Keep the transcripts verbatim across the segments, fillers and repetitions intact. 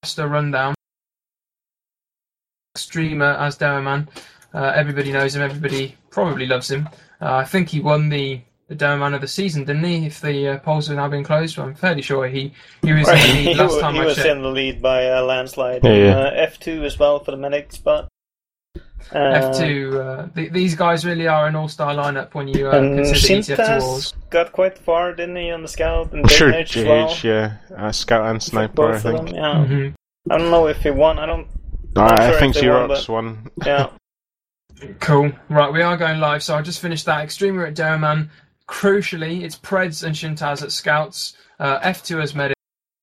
a rundown. Streamer as Demoman. Uh, everybody knows him. Everybody probably loves him. Uh, I think he won the, the Demoman of the season, didn't he? If the uh, polls have now been closed, well, I'm fairly sure he, he was right. in the lead last he, time he I was checked. in the lead by a landslide. Yeah, yeah. Uh, F two as well for the medic spot. Uh, F two, uh, th- these guys really are an all-star lineup when you uh, and consider E T F two Shintas wars. got quite far, didn't he, on the scout? And Sure, J H J H, as well. yeah. Uh, scout and sniper, Both I of think. them, yeah. Mm-hmm. I don't know if he won. I don't. No, I'm not I sure think if they won, Xerox but- won. Yeah. Cool. Right, we are going live, so I just finished that. Extremer at Demoman. Crucially, it's Preds and Shintaz at Scouts. Uh, F two as Medic.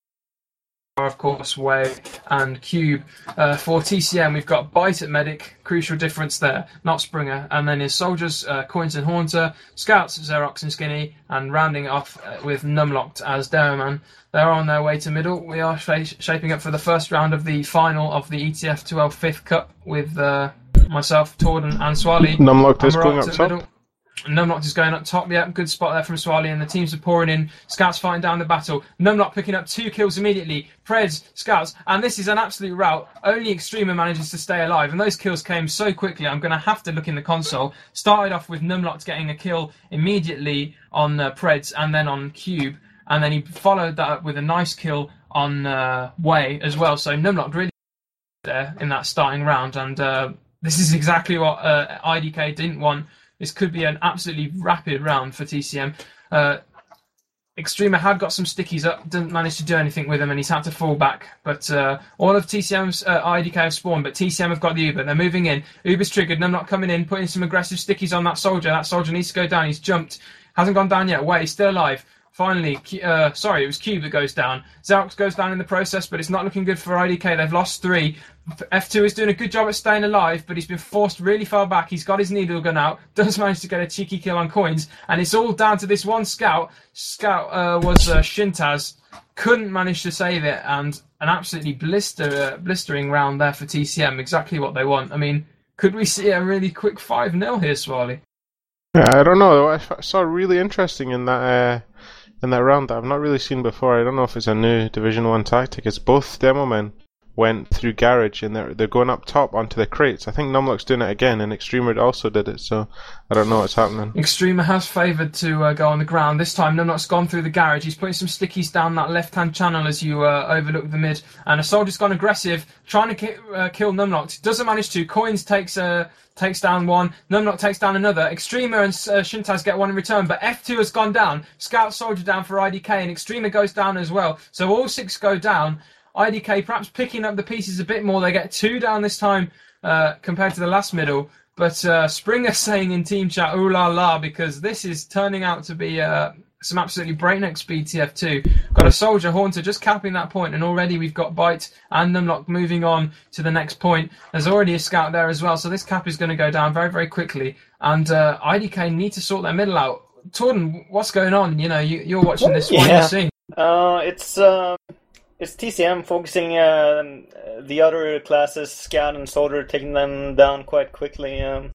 Of course, Way and Cube. Uh, for T C M, we've got Bite at Medic. Crucial difference there, not Springer. And then his Soldiers, uh, Coins and Haunter. Scouts, Xerox and Skinny. And rounding off uh, with Numlocked as Demoman. They're on their way to middle. We are sh- shaping up for the first round of the final of the E T F two L fifth Cup with uh, myself, Torden, and Swali. Numlocked And is we're going up up to top. middle. Numlocked is going up top, yeah, good spot there from Swali, and the teams are pouring in. Scouts fighting down the battle. Numlock picking up two kills immediately. Preds, Scouts, and this is an absolute rout. Only Extremer manages to stay alive, and those kills came so quickly. I'm going to have to look in the console. Started off with Numlock getting a kill immediately on uh, Preds and then on Cube, and then he followed that up with a nice kill on uh, Way as well. So Numlock really there in that starting round, and uh, this is exactly what uh, I D K didn't want. This could be an absolutely rapid round for T C M. Uh, Extremer had got some stickies up, didn't manage to do anything with them, and he's had to fall back. But uh, all of T C M's uh, I D K have spawned, but T C M have got the Uber. They're moving in. Uber's triggered, and I'm not coming in, putting some aggressive stickies on that soldier. That soldier needs to go down. He's jumped. Hasn't gone down yet. Wait, he's still alive. Finally, uh, sorry, it was Cube that goes down. Xerox goes down in the process, but it's not looking good for I D K. They've lost three. F two is doing a good job at staying alive, but he's been forced really far back. He's got his needle gun out, does manage to get a cheeky kill on Coins, and it's all down to this one scout. Scout uh, was uh, Shintaz. Couldn't manage to save it, and an absolutely blister, uh, blistering round there for T C M. Exactly what they want. I mean, could we see a really quick five nil here, Swally? Yeah, I don't know. I f- saw really interesting in that uh, in that round that I've not really seen before. I don't know if it's a new Division One tactic. It's both demo men went through garage and they're they're going up top onto the crates. I think Numlock's doing it again, and Extremer also did it. So I don't know what's happening. Extremer has favoured to uh, go on the ground. This time Numlock's gone through the garage. He's putting some stickies down that left-hand channel as you uh, overlook the mid. And a soldier's gone aggressive, trying to ki- uh, kill Numlock. Doesn't manage to. Coins takes uh, takes down one. Numlock takes down another. Extremer and uh, Shintaz get one in return. But F two has gone down. Scout soldier down for I D K, and Extremer goes down as well. So all six go down. I D K perhaps picking up the pieces a bit more. They get two down this time uh, compared to the last middle. But uh, Springer saying in team chat, ooh la la, because this is turning out to be uh, some absolutely breakneck speed T F two. Got a soldier, Haunter, just capping that point, and already we've got Bite and Numlock moving on to the next point. There's already a scout there as well, so this cap is going to go down very, very quickly. And uh, I D K need to sort their middle out. Torden, what's going on? You know, you, you're watching this one, Yeah. you're seeing. Uh, it's uh, it's T C M focusing uh, the other classes, Scout and Soldier, taking them down quite quickly. Um,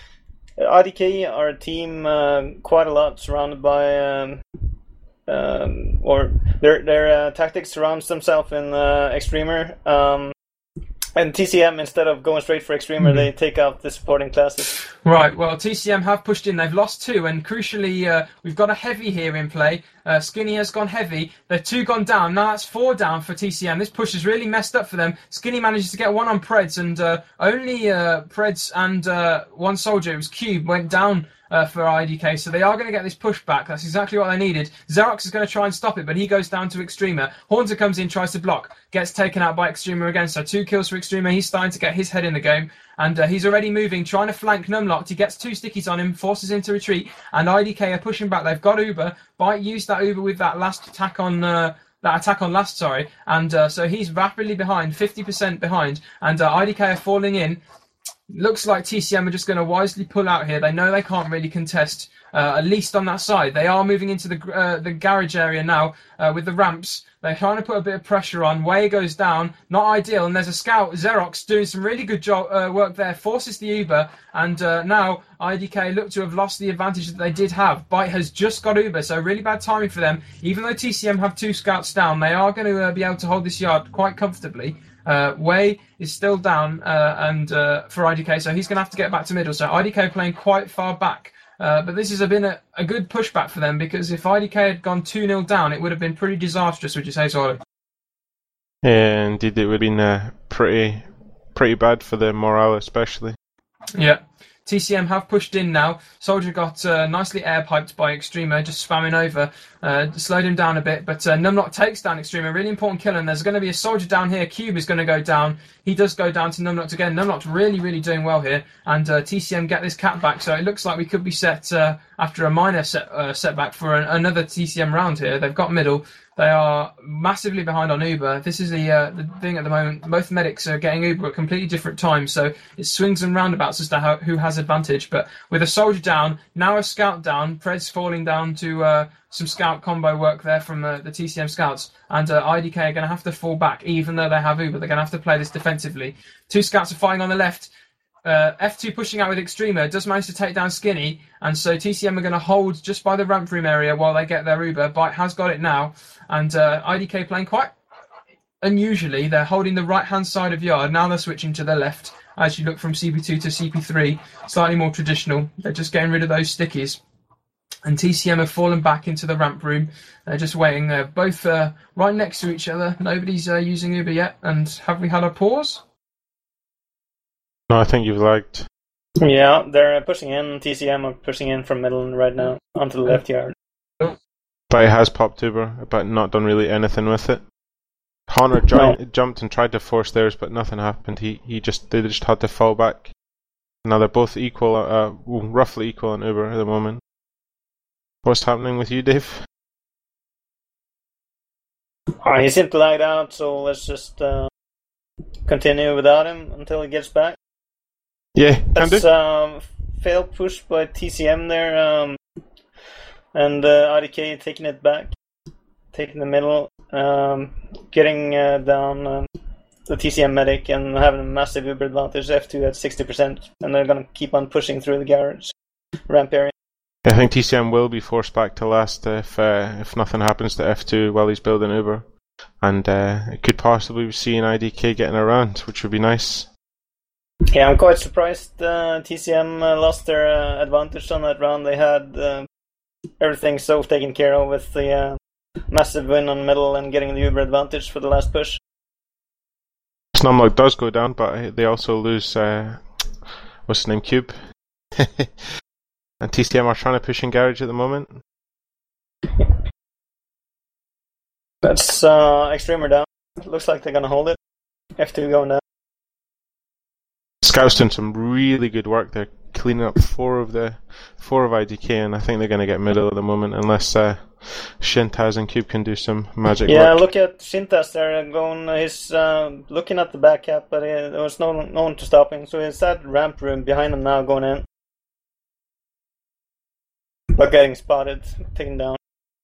I D K are a team uh, quite a lot surrounded by, um, um, or their their uh, tactics surrounds themselves in uh, Extremer. Um, And T C M, instead of going straight for Extremer, mm-hmm. they take out the supporting classes. Right, well, T C M have pushed in. They've lost two, and crucially, uh, we've got a heavy here in play. Uh, Skinny has gone heavy. They're two gone down. Now that's four down for T C M. This push has really messed up for them. Skinny manages to get one on Preds, and uh, only uh, Preds and uh, one soldier, it was Cube, went down Uh, for I D K, so they are going to get this push back. That's exactly what they needed. Xerox is going to try and stop it, but he goes down to Extremer. Haunter comes in, tries to block, gets taken out by Extremer again, so two kills for Extremer. He's starting to get his head in the game, and uh, he's already moving, trying to flank Numlocked. He gets two stickies on him, forces him to retreat, and I D K are pushing back. They've got Uber. Bite used that Uber with that last attack on... Uh, that attack on last, sorry, and uh, so he's rapidly behind, fifty percent behind, and uh, I D K are falling in. Looks like T C M are just going to wisely pull out here. They know they can't really contest uh, at least on that side. They are moving into the uh, the garage area now uh, with the ramps. They're trying to put a bit of pressure on. Way goes down, not ideal. And there's a scout, Xerox, doing some really good job uh, work there, forces the Uber. And uh, now I D K look to have lost the advantage that they did have. Byte has just got Uber, so really bad timing for them. Even though T C M have two scouts down, they are going to uh, be able to hold this yard quite comfortably. Uh, Way is still down uh, and uh, for I D K, so he's going to have to get back to middle. So I D K playing quite far back. Uh, but this has been a, a good pushback for them, because if I D K had gone two nil down, it would have been pretty disastrous, would you say, Swallow? Yeah, indeed, it would have been uh, pretty, pretty bad for the morale, especially. Yeah. T C M have pushed in now. Soldier got uh, nicely air piped by Extrema, just spamming over, uh, slowed him down a bit. But uh, Numlock takes down Extrema, really important kill. And there's going to be a soldier down here. Cube is going to go down. He does go down to Numlock again. Numlock's really, really doing well here. And uh, T C M get this cap back. So it looks like we could be set uh, after a minor set, uh, setback for an, another T C M round here. They've got middle. They are massively behind on Uber. This is the uh, the thing at the moment. Both medics are getting Uber at completely different times, so it swings and roundabouts as to how, who has advantage. But with a soldier down, now a scout down, Preds falling down to uh, some scout combo work there from uh, the T C M scouts, and uh, I D K are going to have to fall back, even though they have Uber. They're going to have to play this defensively. Two scouts are fighting on the left. Uh, F two pushing out with Extrema, does manage to take down Skinny, and so T C M are going to hold just by the ramp room area while they get their Uber. Byte has got it now, and uh, I D K playing quite unusually. They're holding the right-hand side of yard. Now they're switching to the left as you look from C P two to C P three, slightly more traditional. They're just getting rid of those stickies. And T C M have fallen back into the ramp room. They're just waiting. They're both uh, right next to each other. Nobody's uh, using Uber yet. And have we had a pause? No, I think you've lagged. Yeah, they're pushing in. T C M are pushing in from middle right now onto the left yard. But it has popped Uber, but not done really anything with it. Hunter No. jumped and tried to force theirs, but nothing happened. He he just they just had to fall back. Now they're both equal, uh, roughly equal in Uber at the moment. What's happening with you, Dave? Uh, he seemed lagged out, so let's just uh, continue without him until he gets back. Yeah, can That's do. um, failed push by T C M there, um, and uh, I D K taking it back, taking the middle, um, getting uh, down um, the T C M medic and having a massive Uber advantage. F two at sixty percent, and they're going to keep on pushing through the garage ramp area. I think T C M will be forced back to last if uh, if nothing happens to F two while he's building Uber, and uh, it could possibly see an I D K getting around, which would be nice. Yeah, I'm quite surprised uh, T C M uh, lost their uh, advantage on that round. They had uh, everything so taken care of with the uh, massive win on middle and getting the Uber advantage for the last push. Snumlock does go down, but they also lose, uh, what's his name, Cube. And T C M are trying to push in garage at the moment. That's uh, Extremer down. Looks like they're going to hold it. F two going down. Scout's doing some really good work. They're cleaning up four of the four of I D K, and I think they're going to get middle at the moment, unless uh, Shintaz and Cube can do some magic Yeah, work. look at Shintaz there going. He's uh, looking at the back cap, but uh, there was no no one to stop him. So he's at ramp room behind him now, going in, but getting spotted, taken down.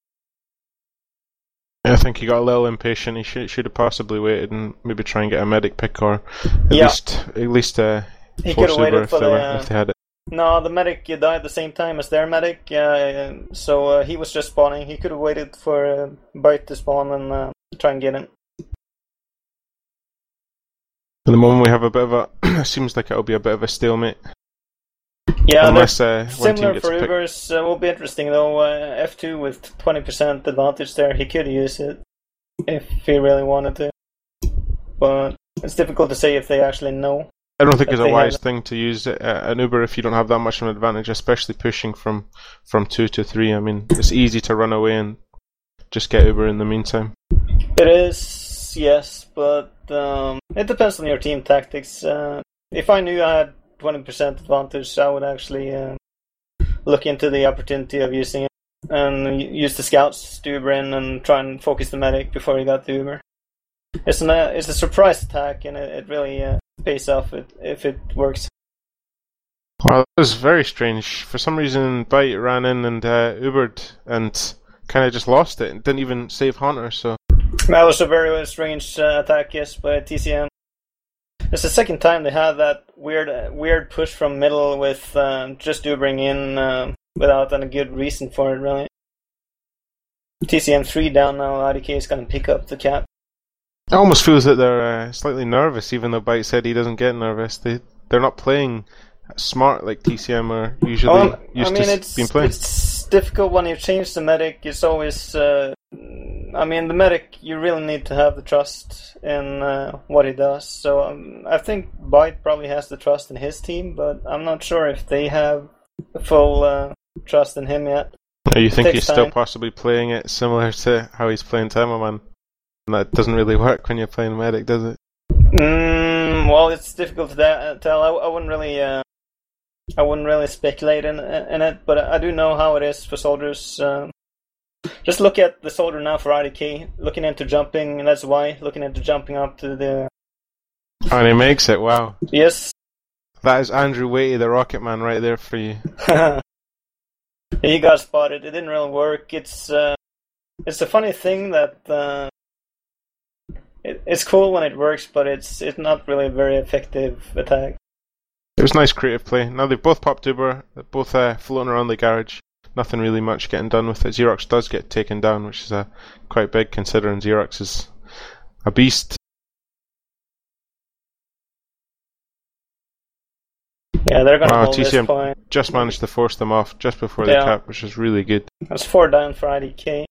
I think he got a little impatient. He should should have possibly waited and maybe try and get a medic pick, or at Yeah. least at least uh, He force could have Uber waited if for they, the. were, Uh, if they had it. No, the medic uh, died at the same time as their medic, uh, so uh, he was just spawning. He could have waited for uh, Byte to spawn and uh, try and get him. At the moment, we have a bit of a. It seems like it'll be a bit of a stalemate. Yeah, Unless uh, one team similar gets for picked. Ubers uh, will be interesting though. Uh, F two with twenty percent advantage there, he could use it if he really wanted to, but it's difficult to say if they actually know. I don't think it's that a they wise have- thing to use uh, an Uber if you don't have that much of an advantage, especially pushing from, from two to three. I mean, it's easy to run away and just get Uber in the meantime. It is, yes, but um, it depends on your team tactics. Uh, if I knew I had twenty percent advantage, I would actually uh, look into the opportunity of using it and use the scouts to Uber in and try and focus the medic before you got the Uber. It's an uh, it's a surprise attack, and it, it really uh, pays off it, if it works. Well, that was very strange. For some reason, Byte ran in and uh, Ubered and kind of just lost it and didn't even save Hunter, so... That was a very strange uh, attack, yes, by T C M. It's the second time they had that weird uh, weird push from middle with uh, just Ubering in uh, without any good reason for it, really. T C M three down now, I D K is going to pick up the cap. It almost feels that they're uh, slightly nervous, even though Byte said he doesn't get nervous. They, they're not playing smart like T C M are usually Oh, used I mean, to it's, being playing. it's difficult when you change the medic. It's always... Uh, I mean, the medic, you really need to have the trust in uh, what he does. So um, I think Byte probably has the trust in his team, but I'm not sure if they have full uh, trust in him yet. Oh, you think takes he's still time. possibly playing it similar to how he's playing Temoman? And that doesn't really work when you're playing Medic, does it? Mm, well, it's difficult to da- tell. I, I wouldn't really, uh, I wouldn't really speculate in in it, but I do know how it is for soldiers. Um, just look at the soldier now for I D K, looking into jumping, and that's why looking into jumping up to the. And he makes it, wow. Yes. That is Andrew Waity, the Rocket Man, right there for you. He got spotted. It didn't really work. It's uh, it's a funny thing that uh, it, it's cool when it works, but it's it's not really a very effective attack. It was nice creative play. Now they've both popped Uber, they're both uh, floating around the garage. Nothing really much getting done with it. Xerox does get taken down, which is uh, quite big considering Xerox is a beast. Yeah, they're gonna Wow, hold T C M this point. just managed to force them off just before Yeah. the cap, which is really good. That's four down for I D K.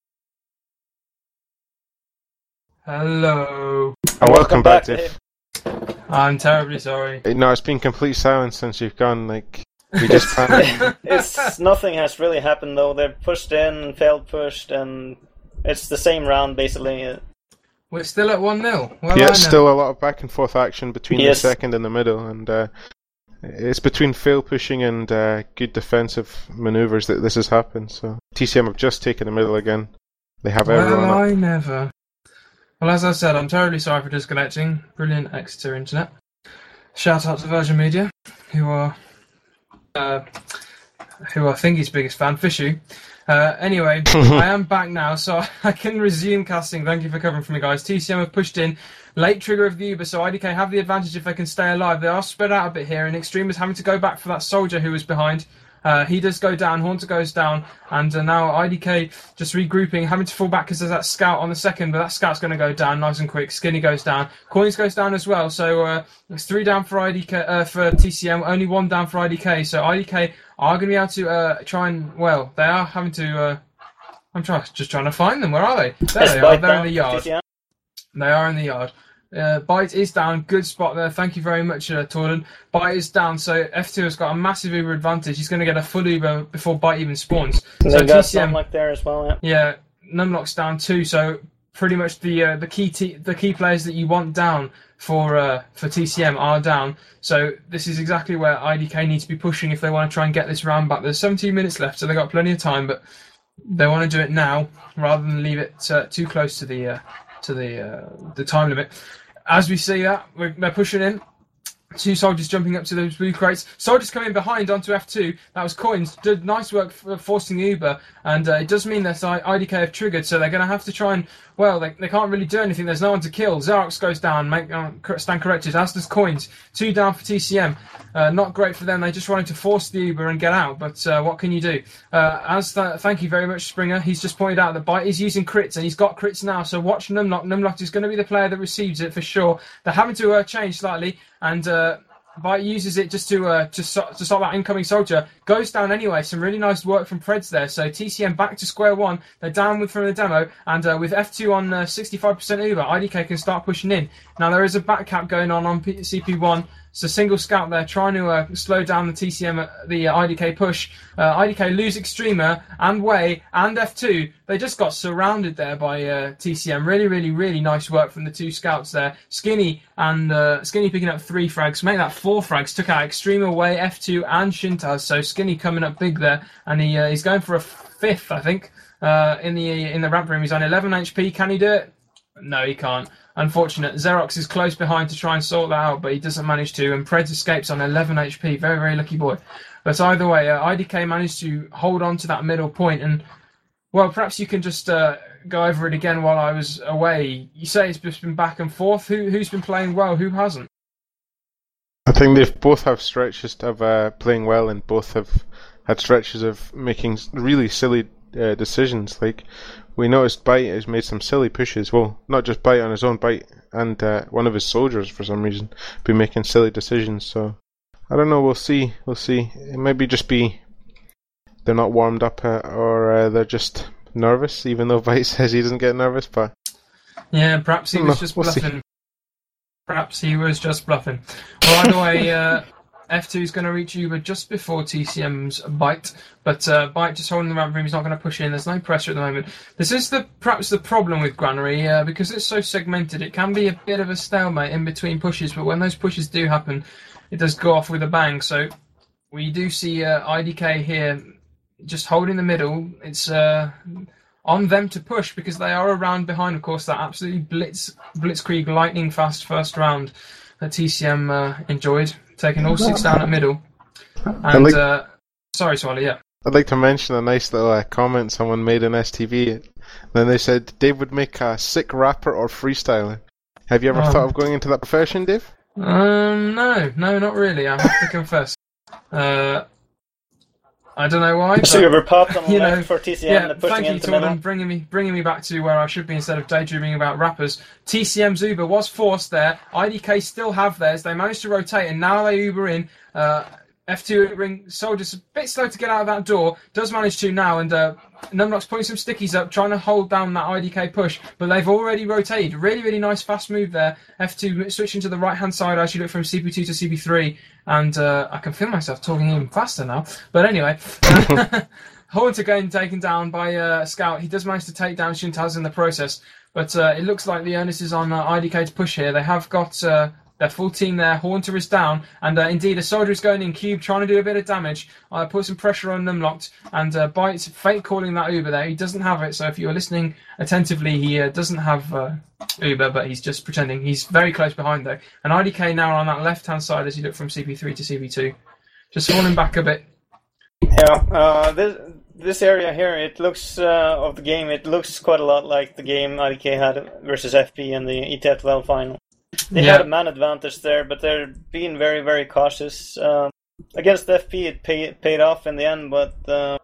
Hello. And welcome back, Dave. I'm terribly sorry. No, it's been complete silence since you've gone. Like we just panicked. It's nothing has really happened though. They're pushed in, failed pushed, and it's the same round basically. We're still at one nil. Well, Yeah, I it's know. still a lot of back and forth action between Yes. the second and the middle, and uh, it's between fail pushing and uh, good defensive manoeuvres that this has happened. So T C M have just taken the middle again. They have everyone Well, up. I never. Well, as I said, I'm terribly sorry for disconnecting. Brilliant Exeter internet. Shout out to Virgin Media, who are uh, who are Thingy's biggest fan, Fishu. Uh, anyway, I am back now, so I can resume casting. Thank you for covering for me, guys. T C M have pushed in. Late trigger of the Uber, so I D K have the advantage if they can stay alive. They are spread out a bit here, and Extreme is having to go back for that soldier who was behind. Uh, he does go down, Haunter goes down, and uh, now I D K just regrouping, having to fall back because there's that scout on the second, but that scout's going to go down nice and quick. Skinny goes down, Coins goes down as well, so uh, it's three down for I D K, uh, for T C M, only one down for I D K, so I D K are going to be able to uh, try and, well, they are having to, uh, I'm try- just trying to find them, where are they? There Yes, they are, Byte they're in down the for yard. T C M. They are in the yard. Uh, Byte is down. Good spot there. Thank you very much, uh, Torden. Byte is down, so F two has got a massive Uber advantage. He's going to get a full Uber before Byte even spawns. And So they got T C M, Sunlock there as well. Yeah. yeah, Numlock's down too. So pretty much the uh, the key t- the key players that you want down for uh, for T C M are down. So this is exactly where I D K needs to be pushing if they want to try and get this round back. There's seventeen minutes left, so they've got plenty of time, but they want to do it now rather than leave it uh, too close to the uh, to the uh, the time limit. As we see that, we're, they're pushing in. Two soldiers jumping up to those blue crates. Soldiers coming behind onto F two. That was Coins. Did nice work for forcing the Uber. And uh, it does mean that I D K have triggered, so they're going to have to try and... Well, they, they can't really do anything. There's no one to kill. Xerox goes down, make uh, stand corrected, as does Coins. Two down for T C M. Uh, not great for them. They just wanted to force the Uber and get out, but uh, what can you do? Uh, as th- Thank you very much, Springer. He's just pointed out that Byte is using crits, and he's got crits now, so watch Numlock. Numlock is going to be the player that receives it for sure. They're having to uh, change slightly, and... Uh, Byte uses it just to uh, to, so- to stop that incoming soldier. Goes down anyway. Some really nice work from Preds there. So T C M back to square one. They're down with from the demo, and uh, with F two on uh, sixty-five percent Uber, I D K can start pushing in. Now there is a back cap going on on P- C P one. It's a single scout there trying to uh, slow down the T C M, uh, the uh, I D K push. Uh, I D K lose Extremer and Way and F two. They just got surrounded there by uh, T C M. Really, really, really nice work from the two scouts there. Skinny and uh, Skinny picking up three frags, make that four frags. Took out Extremer, Way, F two, and Shintaz. So Skinny coming up big there, and he uh, he's going for a fifth, I think, uh, in the in the ramp room. He's on eleven H P. Can he do it? No, he can't. unfortunate. Xerox is close behind to try and sort that out, but he doesn't manage to, and Preds escapes on eleven H P. Very, very lucky boy. But either way, uh, I D K managed to hold on to that middle point, and, well, perhaps you can just uh, go over it again while I was away. You say it's just been back and forth. Who, who's been playing well? Who hasn't? I think they both have stretches of uh, playing well, and both have had stretches of making really silly uh, decisions. Like, we noticed Byte has made some silly pushes. Well, not just Byte on his own, Byte and uh, one of his soldiers, for some reason, been making silly decisions. So, I don't know, we'll see. We'll see. It maybe just be they're not warmed up, uh, or uh, they're just nervous, even though Byte says he doesn't get nervous. But yeah, perhaps he was know, just we'll bluffing. see. Perhaps he was just bluffing. Well, either way, uh, F two is going to reach Uber just before T C M's Byte, but uh, Byte just holding the ramp room. He's not going to push in. There's no pressure at the moment. This is the perhaps the problem with Granary, uh, because it's so segmented. It can be a bit of a stalemate in between pushes, but when those pushes do happen, it does go off with a bang. So we do see uh, I D K here just holding the middle. It's uh, on them to push because they are around behind, of course, that absolutely blitz blitzkrieg lightning fast first round that T C M uh, enjoyed, taking all six down at middle. And like, uh, sorry, Swally, yeah. I'd like to mention a nice little uh, comment someone made in S T V. Then they said Dave would make a sick rapper or freestyler. Have you ever um, thought of going into that profession, Dave? Um, no, no, not really. I have to confess. Uh, I don't know why. So you were popped on the you left know, for T C M yeah, and pushing thank you, into Torben, middle. bringing me, bringing me back to where I should be instead of daydreaming about rappers. T C M's Uber was forced there. I D K still have theirs. They managed to rotate, and now they Uber in. Uh, F two ring soldiers a bit slow to get out of that door. Does manage to now, and uh, Numlock's putting some stickies up, trying to hold down that I D K push, but they've already rotated. Really, really nice fast move there. F two switching to the right hand side as you look from C P two to C P three, and uh, I can feel myself talking even faster now. But anyway, Haunter getting taken down by uh, Scout. He does manage to take down Shintaz in the process, but uh, it looks like the onus is on uh, I D K to push here. They have got uh, their full team there. Haunter is down, and uh, indeed a soldier is going in. Cube trying to do a bit of damage. Uh, put some pressure on Numlocked, and uh, Byte's fake calling that Uber there. He doesn't have it, so if you're listening attentively, he uh, doesn't have uh, Uber, but he's just pretending. He's very close behind though. And I D K now on that left-hand side as you look from C P three to C P two. Just falling back a bit. Yeah, uh, this this area here, it looks uh, of the game, it looks quite a lot like the game I D K had versus F P in the E T A twelve final. They yeah. had a man advantage there, but they're being very, very cautious. Um, against F P, it pay, paid off in the end, but uh,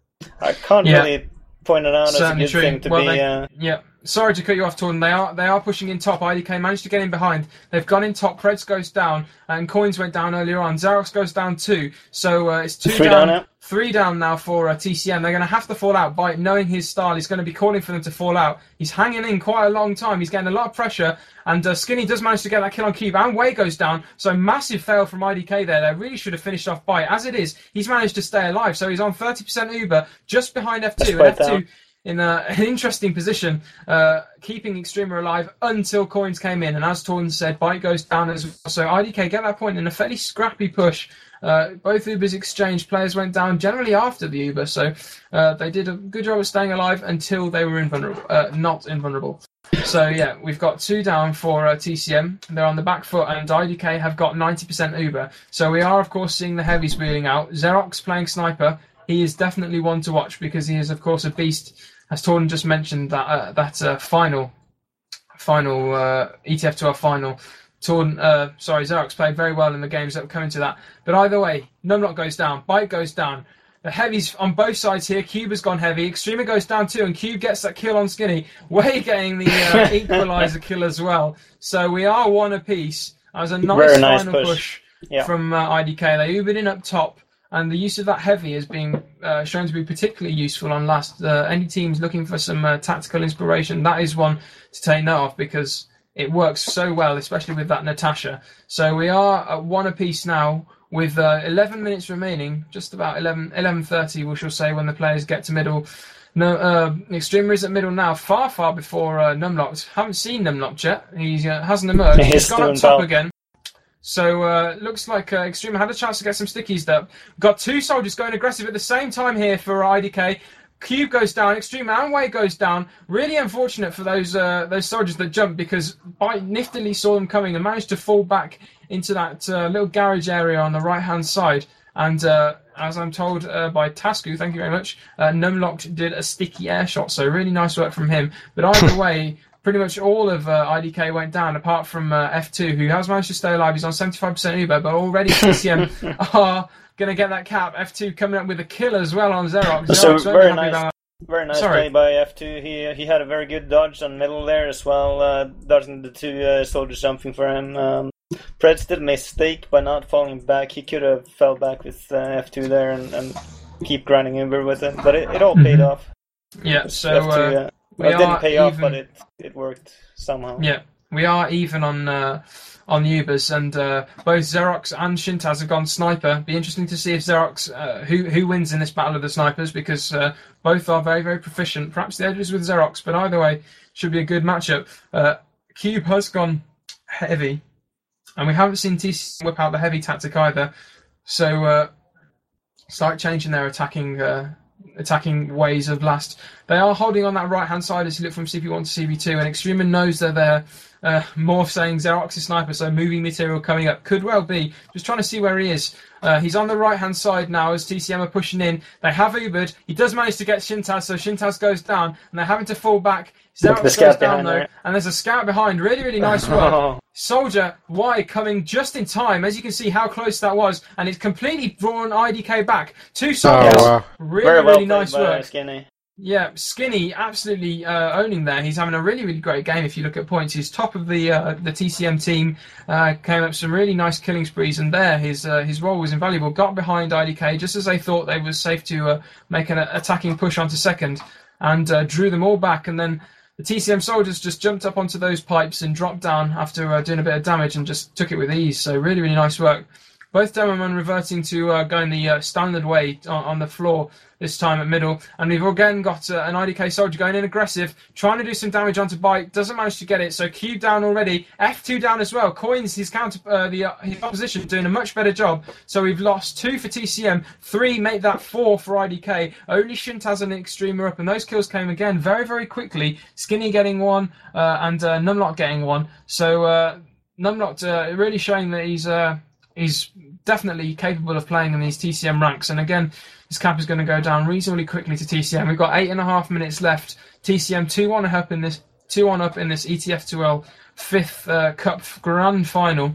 I can't yeah. really point it out Certainly as a good true. thing to well, be. They, uh... Yeah, sorry to cut you off, Torben. They are they are pushing in top. I D K managed to get in behind. They've gone in top. Preds goes down, and Coins went down earlier on. Xerox goes down too. So uh, it's two three down. down Three down now for uh, T C M. They're going to have to fall out. By knowing his style, he's going to be calling for them to fall out. He's hanging in quite a long time. He's getting a lot of pressure. And uh, Skinny does manage to get that kill on Cube. And Way goes down. So massive fail from I D K there. They really should have finished off Byte. As it is, he's managed to stay alive. So he's on thirty percent Uber, just behind F two. And F two down. in a, an interesting position, uh, keeping Extremer alive until Coins came in. And as Torn said, Byte goes down as well. So I D K get that point in a fairly scrappy push. Uh, both Ubers exchanged. Players went down generally after the Uber, so uh, they did a good job of staying alive until they were invulnerable, uh, not invulnerable. So yeah, we've got two down for uh, T C M. They're on the back foot, and I D K have got ninety percent Uber. So we are, of course, seeing the heavies wheeling out. Xerox playing sniper. He is definitely one to watch because he is, of course, a beast. As Torn just mentioned, that uh, that uh, final, final uh, E T F twelve final. Torn, uh, sorry, Xerox played very well in the games that were coming to that. But either way, Numlock goes down, Byte goes down. The heavies on both sides here. Cube has gone heavy. Extremer goes down too, and Cube gets that kill on Skinny. Way getting the uh, equalizer kill as well. So we are one apiece. That was a nice, nice final push, push yeah. from uh, I D K. They Ubered in up top, and the use of that heavy is being uh, shown to be particularly useful on last. Uh, any teams looking for some uh, tactical inspiration, that is one to take note of because it works so well, especially with that Natasha. So we are at one apiece now with uh, eleven minutes remaining, just about eleven, eleven thirty, we shall say, when the players get to middle. No, uh, Extremer is at middle now, far, far before uh, Numlocked. Haven't seen Numlocked yet. He uh, hasn't emerged. He's, He's gone up top well. again. So uh, looks like uh, Extremer had a chance to get some stickies there. Got two soldiers going aggressive at the same time here for I D K. Cube goes down, Extreme and Wei goes down. Really unfortunate for those uh, those soldiers that jumped, because Bite niftily saw them coming and managed to fall back into that uh, little garage area on the right-hand side. And uh, as I'm told uh, by Tasku, thank you very much, uh, Numlocked did a sticky air shot, so really nice work from him. But either way, pretty much all of uh, I D K went down, apart from uh, F two, who has managed to stay alive. He's on seventy-five percent Uber, but already T C M are going to get that cap. F two coming up with a kill as well on Xerox. So Xerox very nice, very nice Sorry. play by F two. He he had a very good dodge on middle there as well, uh, dodging the two uh, soldiers jumping for him. Um, Preds did a mistake by not falling back. He could have fell back with uh, F two there and, and keep grinding Uber with it, but it, it all paid Mm-hmm. off. Yeah, so F two, uh, uh, we well, it didn't are pay even... off, but it, it worked somehow. Yeah, we are even on uh, on the Ubers, and uh, both Xerox and Shintaz have gone sniper. Be interesting to see if Xerox uh, who who wins in this battle of the snipers, because uh, both are very very proficient. Perhaps the edge is with Xerox, but either way, should be a good matchup. Uh, Cube has gone heavy, and we haven't seen T C whip out the heavy tactic either. So uh, start changing their attacking uh, attacking ways of last. They are holding on that right hand side as you look from C P one to C P two, and Extremer knows they're there. Uh, Morph saying Xerox is sniper, so moving material coming up. Could well be. Just trying to see where he is. Uh, he's on the right hand side now as T C M are pushing in. They have Ubered. He does manage to get Shintaz, so Shintaz goes down, and they're having to fall back. Xerox goes down though, there. And there's a scout behind. Really, really nice work. Oh. Soldier Y coming just in time, as you can see how close that was, and it's completely drawn I D K back. Two soldiers. Oh, wow. Really, Very well really nice played by work. Skinny. Yeah, Skinny absolutely uh, owning there. He's having a really, really great game. If you look at points, he's top of the uh, the T C M team. Uh, came up some really nice killing sprees, and there his uh, his role was invaluable. Got behind I D K just as they thought they was safe to uh, make an attacking push onto second, and uh, drew them all back. And then the T C M soldiers just jumped up onto those pipes and dropped down after uh, doing a bit of damage and just took it with ease. So really, really nice work. Both Demoman reverting to uh, going the uh, standard way on, on the floor this time at middle. And we've again got uh, an I D K soldier going in aggressive, trying to do some damage onto Bite. Doesn't manage to get it. So Cube down already. F two down as well. Coins his counter, uh, the uh, his opposition doing a much better job. So we've lost two for T C M. Three make that four for I D K. Only Shintaz and Extreme are up. And those kills came again very, very quickly. Skinny getting one uh, and uh, Numlock getting one. So uh, Numlock uh, really showing that he's... Uh, He's definitely capable of playing in these T C M ranks. And again, this cap is going to go down reasonably quickly to T C M. We've got eight and a half minutes left. T C M two one up in this two one up in this E T F two L fifth uh, Cup Grand Final,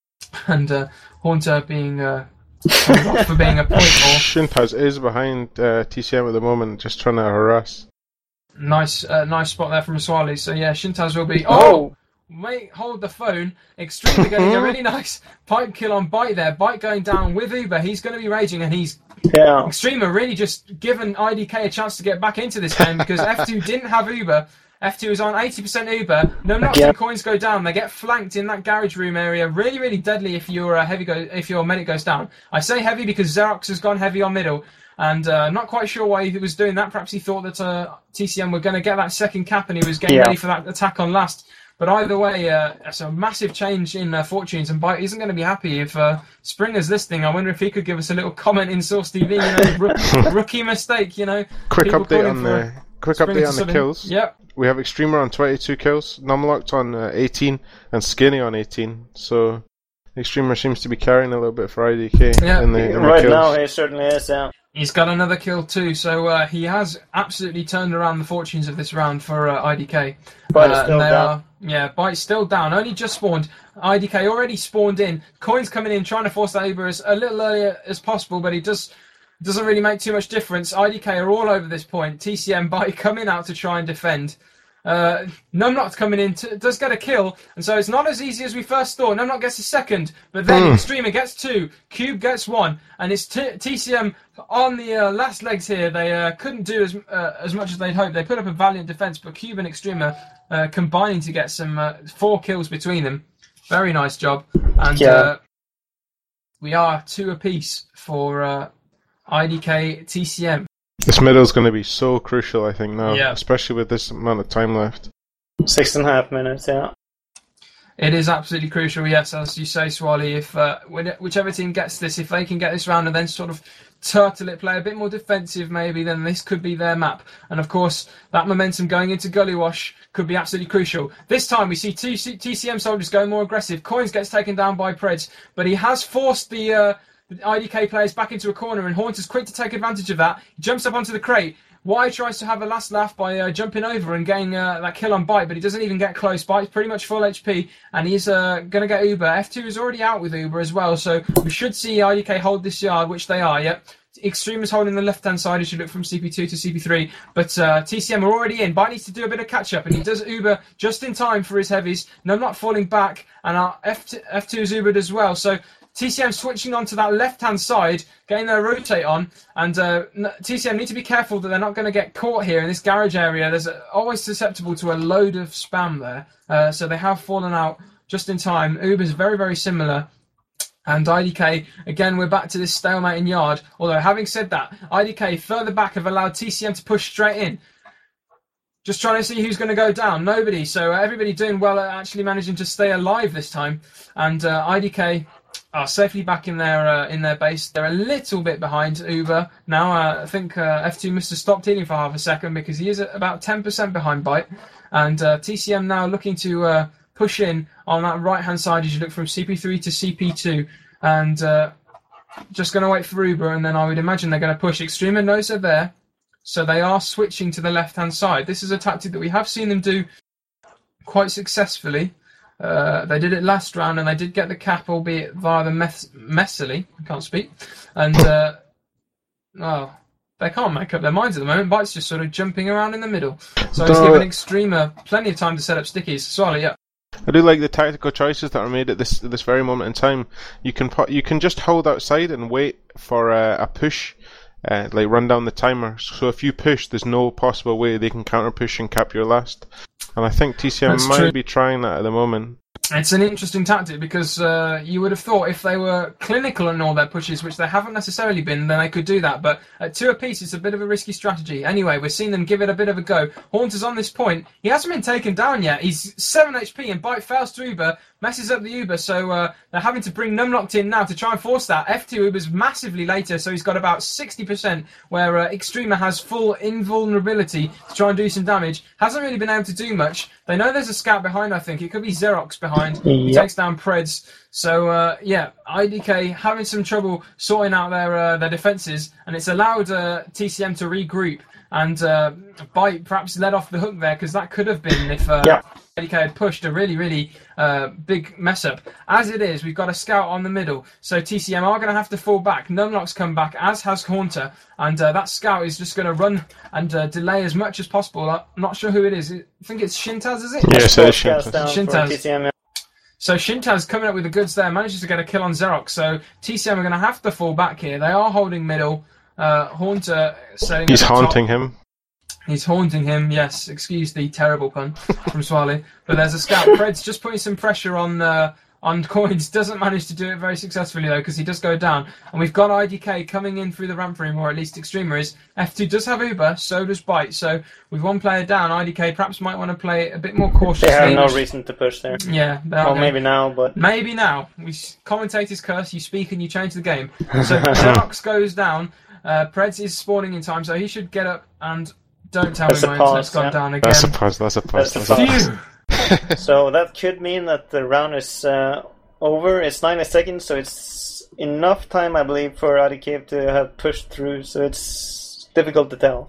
and uh, Haunter being uh, off for being a point more. Shintaz is behind uh, T C M at the moment, just trying to harass. Nice, uh, nice spot there from Swally. So yeah, Shintaz will be. Oh! oh! Wait, hold the phone. Extremely getting a really nice pipe kill on Bite there. Bite going down with Uber. He's going to be raging, and he's Yeah. Extremer really just given I D K a chance to get back into this game because F two didn't have Uber. F two is on eighty percent Uber. No knocks Yeah. and coins go down. They get flanked in that garage room area. Really, really deadly if your uh, heavy go if your medic goes down. I say heavy because Xerox has gone heavy on middle. And uh, not quite sure why he was doing that. Perhaps he thought that uh, T C M were going to get that second cap and he was getting Yeah. ready for that attack on last. But either way, uh, it's a massive change in uh, fortunes, and Bite isn't going to be happy if uh, Springer's listening. I wonder if he could give us a little comment in Source T V. You know, rook, rookie mistake. You know, Quick People update calling on for the quick Springer update to on the sub in. kills. Yep. We have Extremer on twenty-two kills, Numlocked on uh, eighteen, and Skinny on eighteen. So Extremer seems to be carrying a little bit for I D K Yeah. in the, in the Right kills. now, he certainly is. Yeah. He's got another kill too, so uh, he has absolutely turned around the fortunes of this round for uh, I D K. Bite is Uh, still and they down. are- yeah, Bite's still down. Only just spawned. I D K already spawned in. Coin's coming in, trying to force that Uber as a little earlier as possible, but he does doesn't really make too much difference. I D K are all over this point. T C M Bite coming out to try and defend. Uh, Numlock coming in to, does get a kill, and so it's not as easy as we first thought. Numlock gets a second, but then Mm. Extremer gets two, Cube gets one, and it's t- T C M on the uh, last legs here. They uh, couldn't do as uh, as much as they'd hoped. They put up a valiant defense, but Cube and Extremer uh, combining to get some uh, four kills between them. Very nice job, and Yeah. uh, we are two apiece for uh, I D K T C M. This middle's going to be so crucial, I think, now, Yeah. especially with this amount of time left. Six and a half minutes. Yeah. It is absolutely crucial, yes, as you say, Swally. If uh, whichever team gets this, if they can get this round and then sort of turtle it, play a bit more defensive maybe, then this could be their map. And of course, that momentum going into Gully Wash could be absolutely crucial. This time we see two T C M soldiers going more aggressive. Coins gets taken down by Preds, but he has forced the, uh, the I D K players back into a corner, and Haunter's quick to take advantage of that. He jumps up onto the crate. Y tries to have a last laugh by uh, jumping over and getting uh, that kill on Bite, but he doesn't even get close. Bite's pretty much full H P, and he's uh, going to get Uber. F two is already out with Uber as well, so we should see I D K hold this yard, which they are, yep. Extreme is holding the left-hand side as you look from C P two to C P three, but uh, T C M are already in. Bite needs to do a bit of catch-up, and he does Uber just in time for his heavies. No, not falling back, and our F two, F two is Ubered as well, so T C M switching onto that left-hand side, getting their rotate on, and uh, T C M need to be careful that they're not going to get caught here in this garage area. There's a, always susceptible to a load of spam there, uh, so they have fallen out just in time. Uber's very, very similar. And I D K, again, we're back to this stalemate in yard. Although, having said that, I D K further back have allowed T C M to push straight in. Just trying to see who's going to go down. Nobody. So uh, everybody doing well at actually managing to stay alive this time. And uh, I D K are safely back in their uh, in their base. They're a little bit behind Uber now. Uh, I think uh, F two must have stopped healing for half a second because he is at about ten percent behind Bite. And uh, T C M now looking to uh, push in on that right-hand side as you look from C P three to C P two. And uh, just going to wait for Uber, and then I would imagine they're going to push. Extreme and Nose are there. So they are switching to the left-hand side. This is a tactic that we have seen them do quite successfully. Uh, they did it last round, and they did get the cap, albeit via the mess- messily. I can't speak. And, uh, well, they can't make up their minds at the moment. Bite's just sort of jumping around in the middle. So he's giving Extremer plenty of time to set up stickies. Swally, yeah. I do like the tactical choices that are made at this this very moment in time. You can put, you can just hold outside and wait for a, a push, uh, like run down the timer. So if you push, there's no possible way they can counter push and cap your last. And I think T C M That's might true. be trying that at the moment. It's an interesting tactic because uh, you would have thought if they were clinical in all their pushes, which they haven't necessarily been, then they could do that. But at two apiece, it's a bit of a risky strategy. Anyway, we're seeing them give it a bit of a go. Haunter's on this point. He hasn't been taken down yet. He's seven H P and Bite fails to Uber, messes up the Uber. So uh, they're having to bring Numlocked in now to try and force that. F two Uber's massively later, so he's got about sixty percent, where uh, Extremer has full invulnerability to try and do some damage. Hasn't really been able to do much. They know there's a scout behind, I think. It could be Xerox behind. He Yep. takes down Preds. So, uh, yeah, I D K having some trouble sorting out their uh, their defences, and it's allowed uh, T C M to regroup. And uh, Bite perhaps let off the hook there, because that could have been if uh, Yeah. I D K had pushed a really, really uh, big mess up. As it is, we've got a scout on the middle, so T C M are going to have to fall back. Numlock's come back, as has Haunter, and uh, that scout is just going to run and uh, delay as much as possible. I'm not sure who it is. I think it's Shintaz, is it? Yes, it is Cast Shintaz. down for Shintaz. T C M. So Shintaz coming up with the goods there, manages to get a kill on Xerox. So T C M are going to have to fall back here. They are holding middle. Uh, Haunter setting He's at the haunting top. him. He's haunting him, yes. Excuse the terrible pun from Swally. But there's a scout. Pred's just putting some pressure on uh, on Coins. Doesn't manage to do it very successfully, though, because he does go down. And we've got I D K coming in through the ramp room, or at least Extremer is. F two does have Uber, so does Bite. So with one player down, I D K perhaps might want to play a bit more cautiously. They have no reason to push there. Yeah. they are Well, going- maybe now, but Maybe now. We commentators curse, you speak and you change the game. So Xerox goes down. Uh, Preds is spawning in time, so he should get up and don't tell That's me a my pause, internet's gone yeah. down again. That's a pause. That's a pause. That's That's a a pause. Phew. so that could mean that the round is uh, over. It's ninety seconds, so it's enough time, I believe, for I D K to have pushed through. So it's difficult to tell.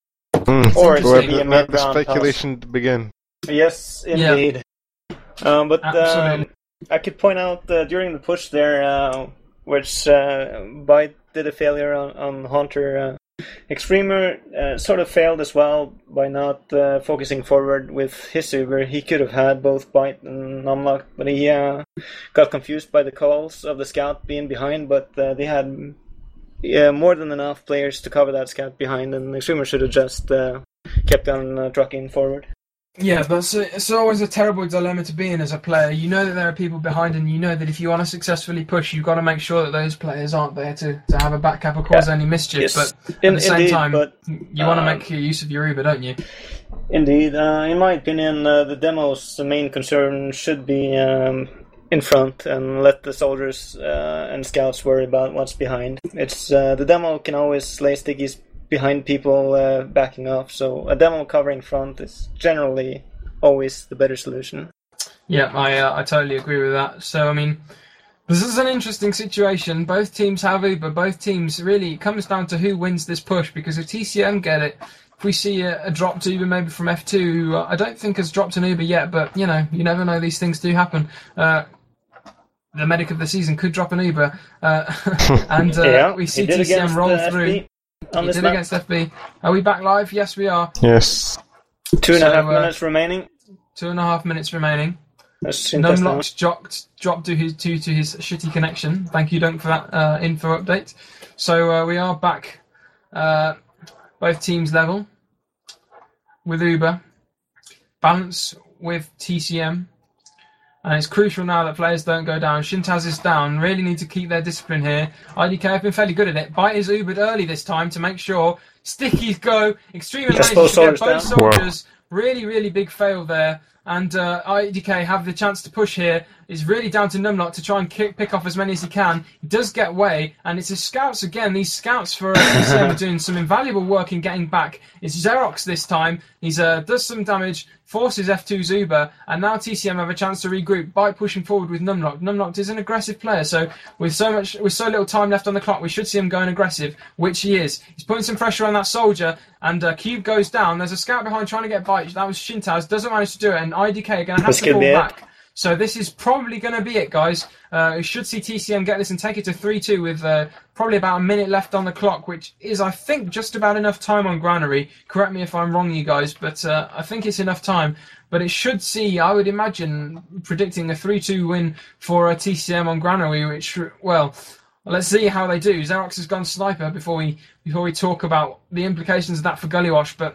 Mm. Or it interesting. could be a Let the mid-round speculation begin. Yes, Yeah. indeed. Um, but um, Absolutely. I could point out uh, during the push there, uh, which uh, Bite did a failure on, on Hunter. Uh, Extremer uh, sort of failed as well by not uh, focusing forward with his Uber. He could have had both Bite and Numlock, but he uh, got confused by the calls of the scout being behind. But uh, they had yeah, more than enough players to cover that scout behind, and Extremer should have just uh, kept on uh, trucking forward. Yeah, but it's, it's always a terrible dilemma to be in as a player. You know that there are people behind, and you know that if you want to successfully push, you've got to make sure that those players aren't there to, to have a backup or cause yeah. any mischief. Yes. But at in, the same indeed, time, but, you want to um, make use of your Uber, don't you? Indeed. Uh, in my opinion, uh, the demo's main concern should be um, in front and let the soldiers uh, and scouts worry about what's behind. It's uh, the demo can always lay stickies behind people uh, backing off, so a demo covering front is generally always the better solution. Yeah, I uh, I totally agree with that. So, I mean, this is an interesting situation. Both teams have Uber. Both teams really, it comes down to who wins this push, because if T C M get it, if we see a, a dropped Uber maybe from F two, who I don't think has dropped an Uber yet, but, you know, you never know, these things do happen. Uh, the medic of the season could drop an Uber. Uh, and uh, yeah, we see T C M roll through. On he this did map. against F B. Are we back live? Yes, we are. Yes. Two and so, a half uh, minutes remaining. Two and a half minutes remaining. That's Numlock's dropped, dropped to his, due to his shitty connection. Thank you, Dunk, for that uh, info update. So uh, we are back, uh, both teams level, with Uber. Balance with T C M. And it's crucial now that players don't go down. Shintaz is down. Really need to keep their discipline here. I D K have been fairly good at it. Bite is Ubered early this time to make sure. Stickies go. Extreme Yes, advantage to get both both soldiers soldiers. Really, really big fail there. And uh, I D K have the chance to push here. It's really down to Numlock to try and kick, pick off as many as he can. He does get away, and it's his scouts again. These scouts for uh, T C M are doing some invaluable work in getting back. It's Xerox this time. He uh, does some damage, forces F two's Uber, and now T C M have a chance to regroup by pushing forward with Numlock. Numlock is an aggressive player, so with so much, with so little time left on the clock, we should see him going aggressive, which he is. He's putting some pressure on that soldier, and uh, Cube goes down. There's a scout behind trying to get Bite. That was Shintaz. Doesn't manage to do it, and I D K are going to have This to could fall be it. back. So this is probably going to be it, guys. Uh, we should see T C M get this and take it to three two with uh, probably about a minute left on the clock, which is, I think, just about enough time on Granary. Correct me if I'm wrong, you guys, but uh, I think it's enough time. But it should see, I would imagine, predicting a three two win for uh, T C M on Granary, which, well, let's see how they do. Xerox has gone sniper before we before we talk about the implications of that for Gullywash, but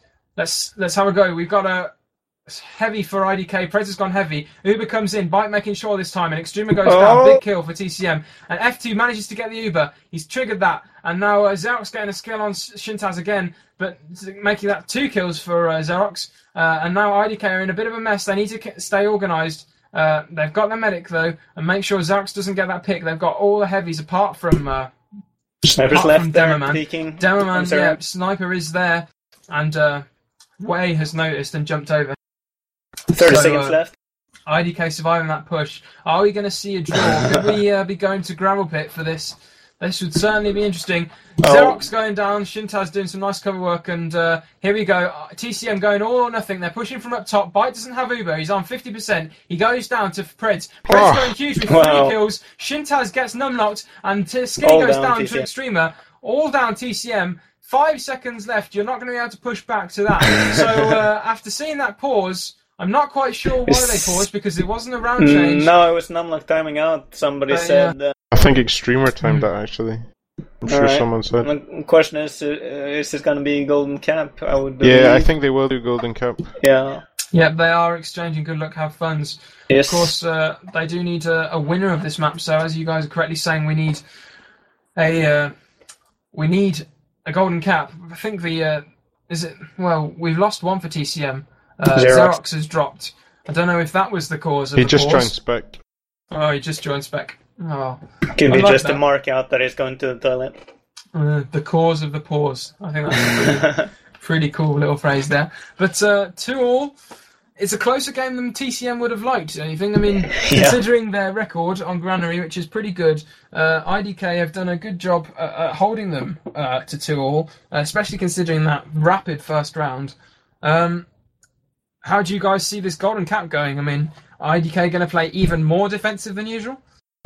let's let's have a go. We've got a heavy for I D K. Prez has gone heavy. Uber comes in. Bite making sure this time. And Extrema goes Oh. down. Big kill for T C M. And F two manages to get the Uber. He's triggered that. And now uh, Xerox getting a skill on Shintaz again. But making that two kills for uh, Xerox. Uh, and now I D K are in a bit of a mess. They need to k- stay organised. Uh, they've got their medic, though. And make sure Xerox doesn't get that pick. They've got all the heavies apart from... Uh, Sniper's apart from left there, Demoman. peeking. Demoman, yeah. Sniper is there. And uh, Way has noticed and jumped over. thirty So, seconds uh, left. I D K surviving that push. Are we going to see a draw? Could we uh, be going to Gravel Pit for this? This would certainly be interesting. Oh. Xerox going down. Shintaz doing some nice cover work. And uh, here we go. T C M going all or nothing. They're pushing from up top. Bite doesn't have Uber. He's on fifty percent. He goes down to Preds. Preds Oh. going huge with Wow. three kills. Shintaz gets numlocked. And t- Skinny All goes down down T to C M. Extrema. All down T C M. Five seconds left. You're not going to be able to push back to that. So uh, after seeing that pause... I'm not quite sure why they paused, because it wasn't a round change. Mm, no, it was Numlock timing out. Somebody Uh, said. Uh, I think Extremer timed that actually. I'm sure Alright. someone said. the question is, uh, is it going to be Golden Cap? I would believe. Yeah, I think they will do Golden Cup. Yeah. Yeah, they are exchanging good luck, have funds. Yes. Of course, uh, they do need a, a winner of this map. So as you guys are correctly saying, we need a uh, we need a golden cap. I think the uh, is it well, we've lost one for T C M. Uh, Xerox. Xerox has dropped. I don't know if that was the cause of He the just pause. joined Spec. Oh, he just joined Spec. Oh, Could I be like just a that. mark out that he's going to the toilet. uh, the cause of the pause. I think that's a pretty, pretty cool little phrase there. But uh, two all. It's a closer game than T C M would have liked, don't you think? I mean, Yeah. considering their record on Granary, which is pretty good, uh, I D K have done a good job at, at holding them uh, to two all, uh, especially considering that rapid first round. Um, how do you guys see this golden cap going? I mean, I D K going to play even more defensive than usual?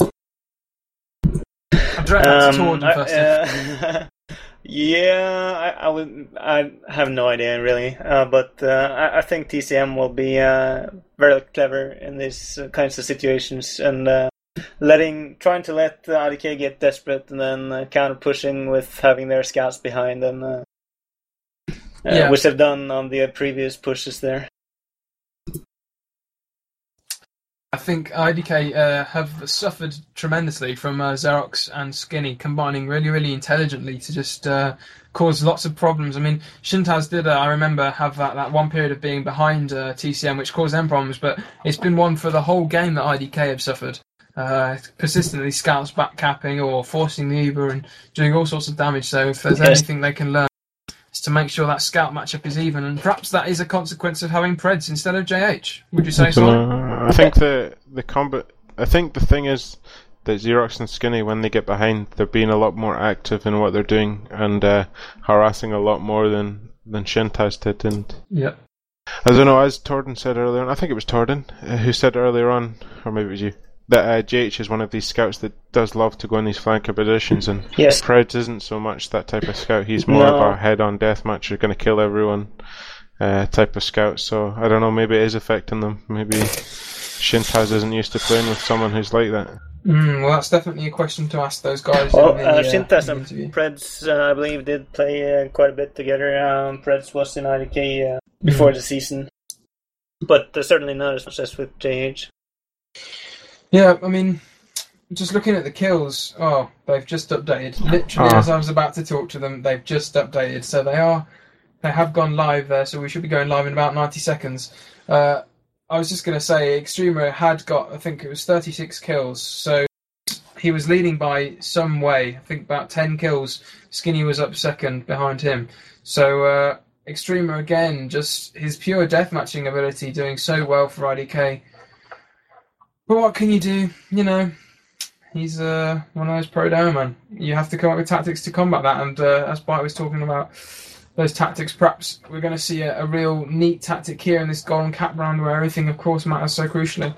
I'll direct that to Torden I- first. uh, yeah, I, I would. I have no idea really, uh, but uh, I, I think T C M will be uh, very clever in these uh, kinds of situations and uh, letting, trying to let uh, I D K get desperate and then uh, counter pushing with having their scouts behind them, uh, uh, Yeah. which they've done on the previous pushes there. I think I D K uh, have suffered tremendously from uh, Xerox and Skinny combining really, really intelligently to just uh, cause lots of problems. I mean, Shintaz did, uh, I remember, have that, that one period of being behind uh, T C M, which caused them problems, but it's been one for the whole game that I D K have suffered. Uh, persistently scouts back capping or forcing the Uber and doing all sorts of damage. So if there's Yes. anything they can learn, it's to make sure that scout matchup is even, and perhaps that is a consequence of having Preds instead of J H. Would you say so? Uh, I think the the combat. I think the thing is that Xerox and Skinny, when they get behind, they're being a lot more active in what they're doing and uh, harassing a lot more than than Shintaz did. And Yep. I don't know, as Torden said earlier on, I think it was Torden uh, who said earlier on, or maybe it was you, that uh, J H is one of these scouts that does love to go in these flanker positions, and Yes. Preds isn't so much that type of scout. He's more No. of a head-on deathmatch, you're going to kill everyone uh, type of scout. So I don't know, maybe it is affecting them. Maybe Shintaz isn't used to playing with someone who's like that. Mm, well, that's definitely a question to ask those guys. Well, in the, uh, uh, Shintaz in the and interview. Preds, uh, I believe, did play uh, quite a bit together. Um, Preds was in I D K uh, before Mm. the season, but uh, certainly not as much as with J H. Yeah, I mean, just looking at the kills, oh, they've just updated. Literally, Ah. as I was about to talk to them, they've just updated. So they are, they have gone live there. So we should be going live in about ninety seconds. Uh, I was just going to say, Extremer had got, I think it was thirty-six kills. So he was leading by some way. I think about ten kills. Skinny was up second behind him. So uh, Extremer again, just his pure deathmatching ability doing so well for I D K. But what can you do? You know, he's uh, one of those pro down man. You have to come up with tactics to combat that, and uh, as Bite was talking about those tactics, perhaps we're going to see a, a real neat tactic here in this golden cap round where everything, of course, matters so crucially.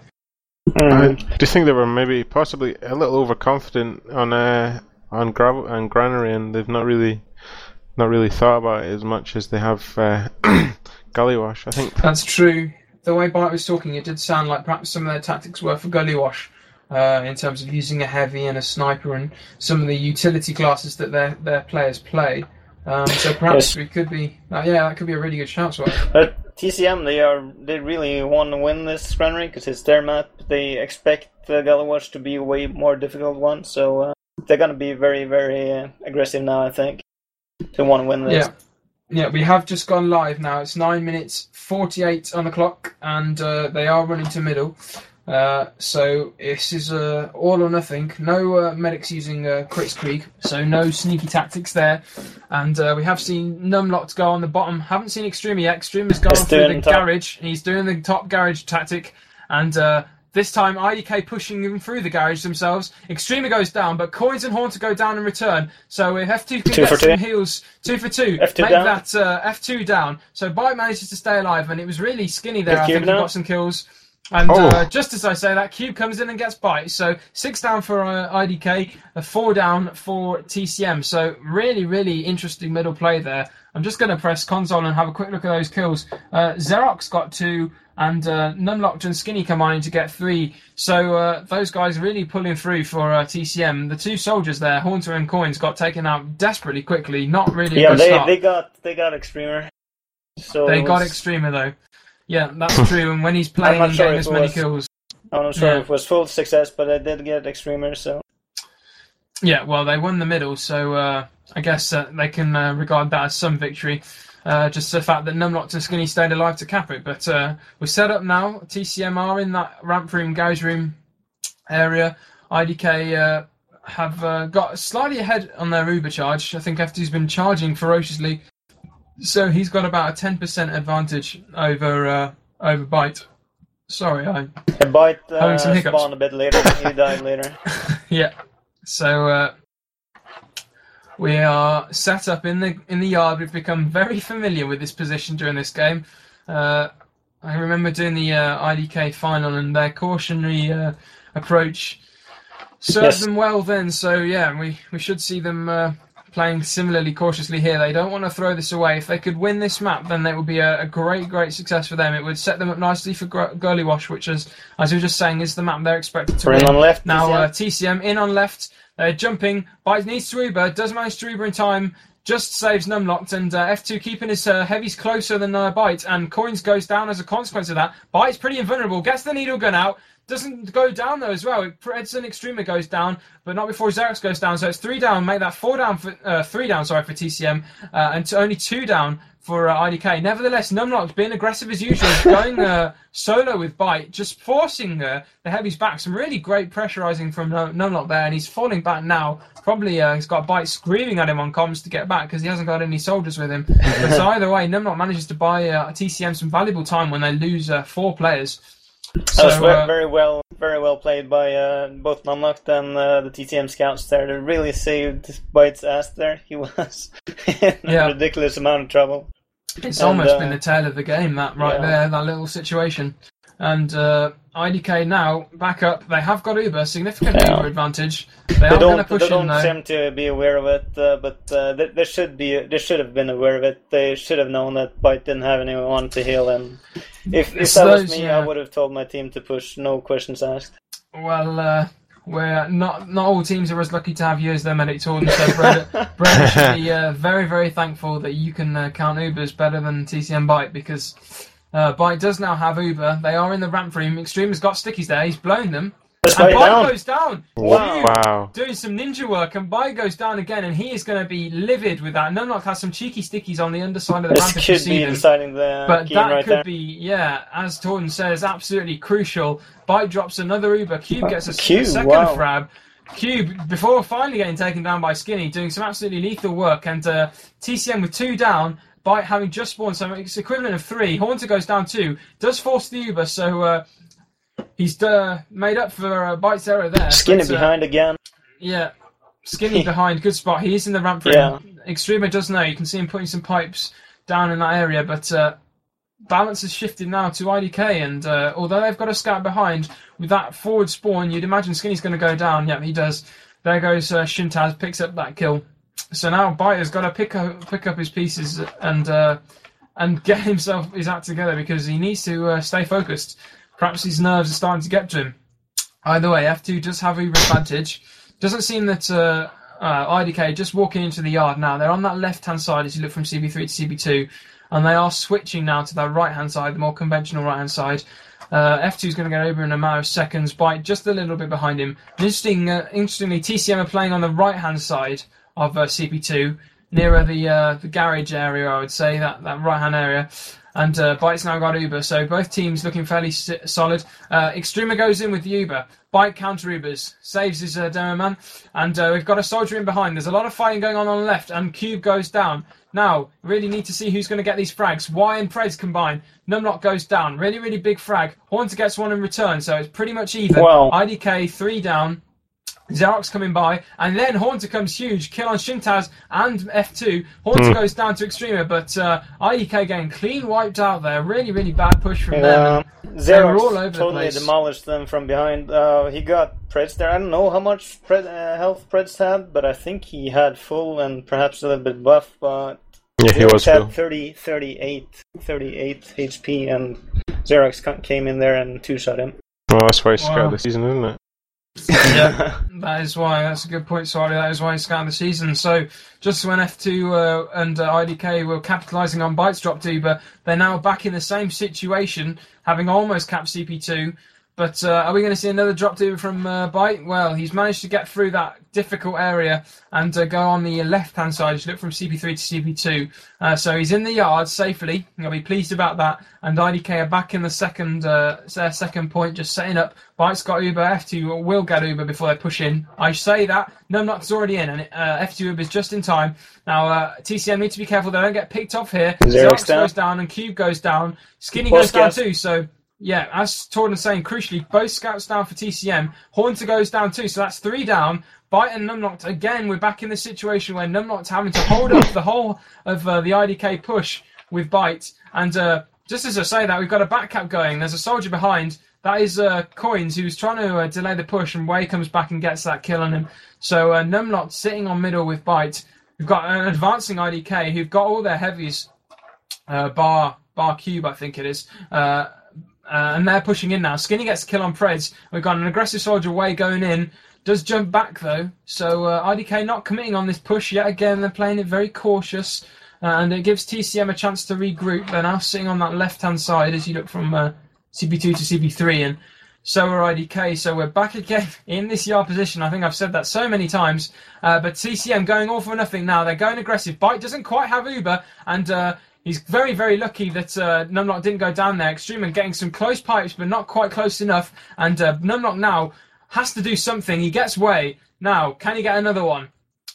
I do you think they were maybe possibly a little overconfident on uh, on gravel and granary, and they've not really not really thought about it as much as they have uh, Gullywash? I think That's true. The way Bite was talking, it did sound like perhaps some of their tactics were for Gullywash uh, in terms of using a heavy and a sniper and some of the utility classes that their their players play. Um, so perhaps Yes. we could be, uh, yeah, that could be a really good shout. So But T C M, they are they really want to win this granary because it's their map. They expect uh, Gallowatch to be a way more difficult one, so uh, they're going to be very, very uh, aggressive now, I think. They want to win this. yeah, yeah, we have just gone live now. It's nine minutes forty-eight on the clock, and uh, they are running to middle. Uh, so this is uh, all or nothing. No uh, medics using uh, Crits Krieg, so no sneaky tactics there. And uh, we have seen Numlocked go on the bottom. Haven't seen Extremer yet. Extremer's gone He's through doing the top. garage. He's doing the top garage tactic, and uh, this time I D K pushing them through the garage themselves. Extremer goes down, but Coins and Haunter go down in return. So if F two can Two get for some two. heals, two for two, F two make down. that uh, F two down. So Bite manages to stay alive, and it was really Skinny there. Good I cube think he now. got some kills. And Oh. uh, just as I say that, Cube comes in and gets Bite. So six down for uh, I D K, uh, four down for T C M. So really, really interesting middle play there. I'm just going to press console and have a quick look at those kills. Uh, Xerox got two, and uh, Numlocked and Skinny combining to get three. So uh, those guys really pulling through for uh, T C M. The two soldiers there, Haunter and Coins, got taken out desperately quickly. Not really a Yeah, good they, start. they got they got Extremer. So They it got was- Extremer though. Yeah, that's true. And when he's playing not and sure getting if this it many was- kills. I'm not sure Yeah. if it was full success, but I did get Extremer, so. Yeah, well, they won the middle, so uh, I guess uh, they can uh, regard that as some victory. Uh, just the fact that Numlocked and Skinny stayed alive to cap it. But uh, we're set up now. T C M are in that ramp room, garage room area. I D K uh, have uh, got slightly ahead on their Uber charge. I think F two's been charging ferociously. So he's got about a ten percent advantage over uh, over Bite. Sorry, I A Bite uh, Having some hiccups. spawned a bit later. He died later. yeah. So uh, we are set up in the in the yard. We've become very familiar with this position during this game. Uh, I remember doing the uh, I D K final, and their cautionary uh, approach served Yes. them well then. So yeah, we, we should see them uh, playing similarly cautiously here. They don't want to throw this away. If they could win this map, then it would be a, a great, great success for them. It would set them up nicely for Gr- Gurleywash, which is, as we were just saying, is the map they're expected to Bring win. on left. Now T C M. uh, T C M in on left, uh, jumping. Bite needs to Uber, does manage to Uber in time. just saves Numlocked, and uh, F two keeping his uh, heavies closer than uh, Bite, and Coins goes down as a consequence of that. Bite's pretty invulnerable, gets the needle gun out, doesn't go down though as well. Edson Extrema goes down, but not before Xerax goes down, so it's three down, make that four down for, uh, three down, sorry, for T C M, uh, and to only two down for uh, I D K. Nevertheless, Numlocked being aggressive as usual, going uh, solo with Bite, just forcing uh, the heavies back. Some really great pressurizing from uh, Numlocked there, and he's falling back now. Probably uh, he's got Bite screaming at him on comms to get back because he hasn't got any soldiers with him. But so either way, Numlocked manages to buy uh, T C M some valuable time when they lose uh, four players. So, that was uh, very well, very well played by uh, both Numlocked and uh, the T C M scouts there. They really saved Bite's ass there. He was in yeah. a ridiculous amount of trouble. It's and, almost uh, been the tail of the game, that right yeah. there, that little situation. And uh, I D K now back up. They have got Uber, significant yeah. Uber advantage. They, They are going to don't, push they in don't though. seem to be aware of it, uh, but uh, they, they should be. They should have been aware of it. They should have known that Bite didn't have anyone to heal him. If, if that was me, yeah. I would have told my team to push, no questions asked. Well, uh, we're not not all teams are as lucky to have you as their medic Torden. So Brett, Brett should be uh, very very thankful that you can uh, count Ubers better than T C M Bite, because uh, Bite does now have Uber. They are in the ramp room. Extreme has got stickies there. He's blown them. That's And Bite Bite down. goes down. Wow. wow. Doing some ninja work, and Bite goes down again, and he is going to be livid with that. Numlock has some cheeky stickies on the underside of the ramp. This could be deciding the But game that right could there. be, yeah, as Torden says, absolutely crucial. Bite drops another Uber. Cube gets a, Cube, a second wow. frab. Cube, before finally getting taken down by Skinny, doing some absolutely lethal work. And uh, T C M with two down, Bite having just spawned, so it's equivalent of three. Haunter goes down two, does force the Uber, so uh, he's uh, made up for uh, Bite's error there. Skinny but, uh, behind again. Yeah, Skinny behind, good spot. He is in the ramp room. Yeah. Extrema does know. You can see him putting some pipes down in that area, but uh, balance has shifted now to I D K, and uh, although they've got a scout behind, with that forward spawn, you'd imagine Skinny's going to go down. Yep, he does. There goes uh, Shintaz, picks up that kill. So now Bite has got to pick up, pick up his pieces and uh, and get himself his act together, because he needs to uh, stay focused. Perhaps his nerves are starting to get to him. Either way, F two does have Uber advantage. Doesn't seem that uh, uh, I D K just walking into the yard now. They're on that left-hand side as you look from C B three to C B two, and they are switching now to that right-hand side, the more conventional right-hand side. Uh, F two is going to get over in a matter of seconds. Bite just a little bit behind him. Interesting, uh, interestingly, T C M are playing on the right-hand side of uh, C P two, nearer the uh, the garage area, I would say, that, that right-hand area. And uh, Bite's now got Uber, so both teams looking fairly si- solid. Uh, Extrema goes in with the Uber. Bite counter Ubers, saves his uh, demo man, and uh, we've got a soldier in behind. There's a lot of fighting going on on the left, and Cube goes down. Now, really need to see who's going to get these frags. Y and Prez combine. Numlock goes down. Really, really big frag. Haunter gets one in return, so it's pretty much even. Wow. I D K, three down. Xerox coming by, and then Haunter comes huge, kill on Shintaz and F two. Haunter Mm. goes down to Extrema, but uh, I D K getting clean wiped out there. Really, really bad push from Yeah. them. They were all over Xerox the totally place. demolished them from behind. Uh, he got Preds there. I don't know how much Pred, uh, health Preds had, but I think he had full and perhaps a little bit buff. But Yeah, he Xerox was had cool. thirty, thirty-eight, thirty-eight H P, and Xerox ca- came in there and two-shot him. Well, that's why he scouted Wow. the season, isn't it? Yeah, that is why. That's a good point, Swally. That is why he scouted the season. So, just when F two uh, and uh, I D K were capitalising on Bite's drop Uber, they're now back in the same situation, having almost capped C P two. But uh, are we going to see another drop Uber from uh, Bite? Well, he's managed to get through that difficult area and uh, go on the left-hand side. Just look from C P three to C P two. Uh, so he's in the yard safely. I'll be pleased about that. And I D K are back in the second uh, their second point, just setting up. Bite's got Uber. F two will get Uber before they push in. I say that. Numlock's already in, and uh, F two Uber is just in time. Now, uh, T C M need to be careful they don't get picked off here. Xerox Xerox down. goes down, and Cube goes down. Skinny Both goes down scouts. too, so... Yeah, as Torden's saying, crucially, both scouts down for T C M. Haunter goes down too, so that's three down. Bite and Numlocked, again, we're back in the situation where Numlocked's having to hold up the whole of uh, the I D K push with Bite. And uh, just as I say that, we've got a back cap going. There's a soldier behind. That is uh, Coins, who's trying to uh, delay the push, and Way comes back and gets that kill on him. So uh, Numlocked sitting on middle with Bite. We've got an advancing I D K who've got all their heavies, uh, bar, bar Cube, I think it is, uh, Uh, and they're pushing in now. Skinny gets a kill on Preds. We've got an aggressive soldier way going in. Does jump back though. So uh, I D K not committing on this push yet again. They're playing it very cautious. Uh, and it gives T C M a chance to regroup. They're now sitting on that left-hand side as you look from uh, C B two to C B three. And so are I D K. So we're back again in this yard position. I think I've said that so many times. Uh, but T C M going all for nothing now. They're going aggressive. Byte doesn't quite have Uber. And... Uh, He's very, very lucky that uh, Numlock didn't go down there. Extreme and getting some close pipes, but not quite close enough. And uh, Numlock now has to do something. He gets way. Now, can he get another one?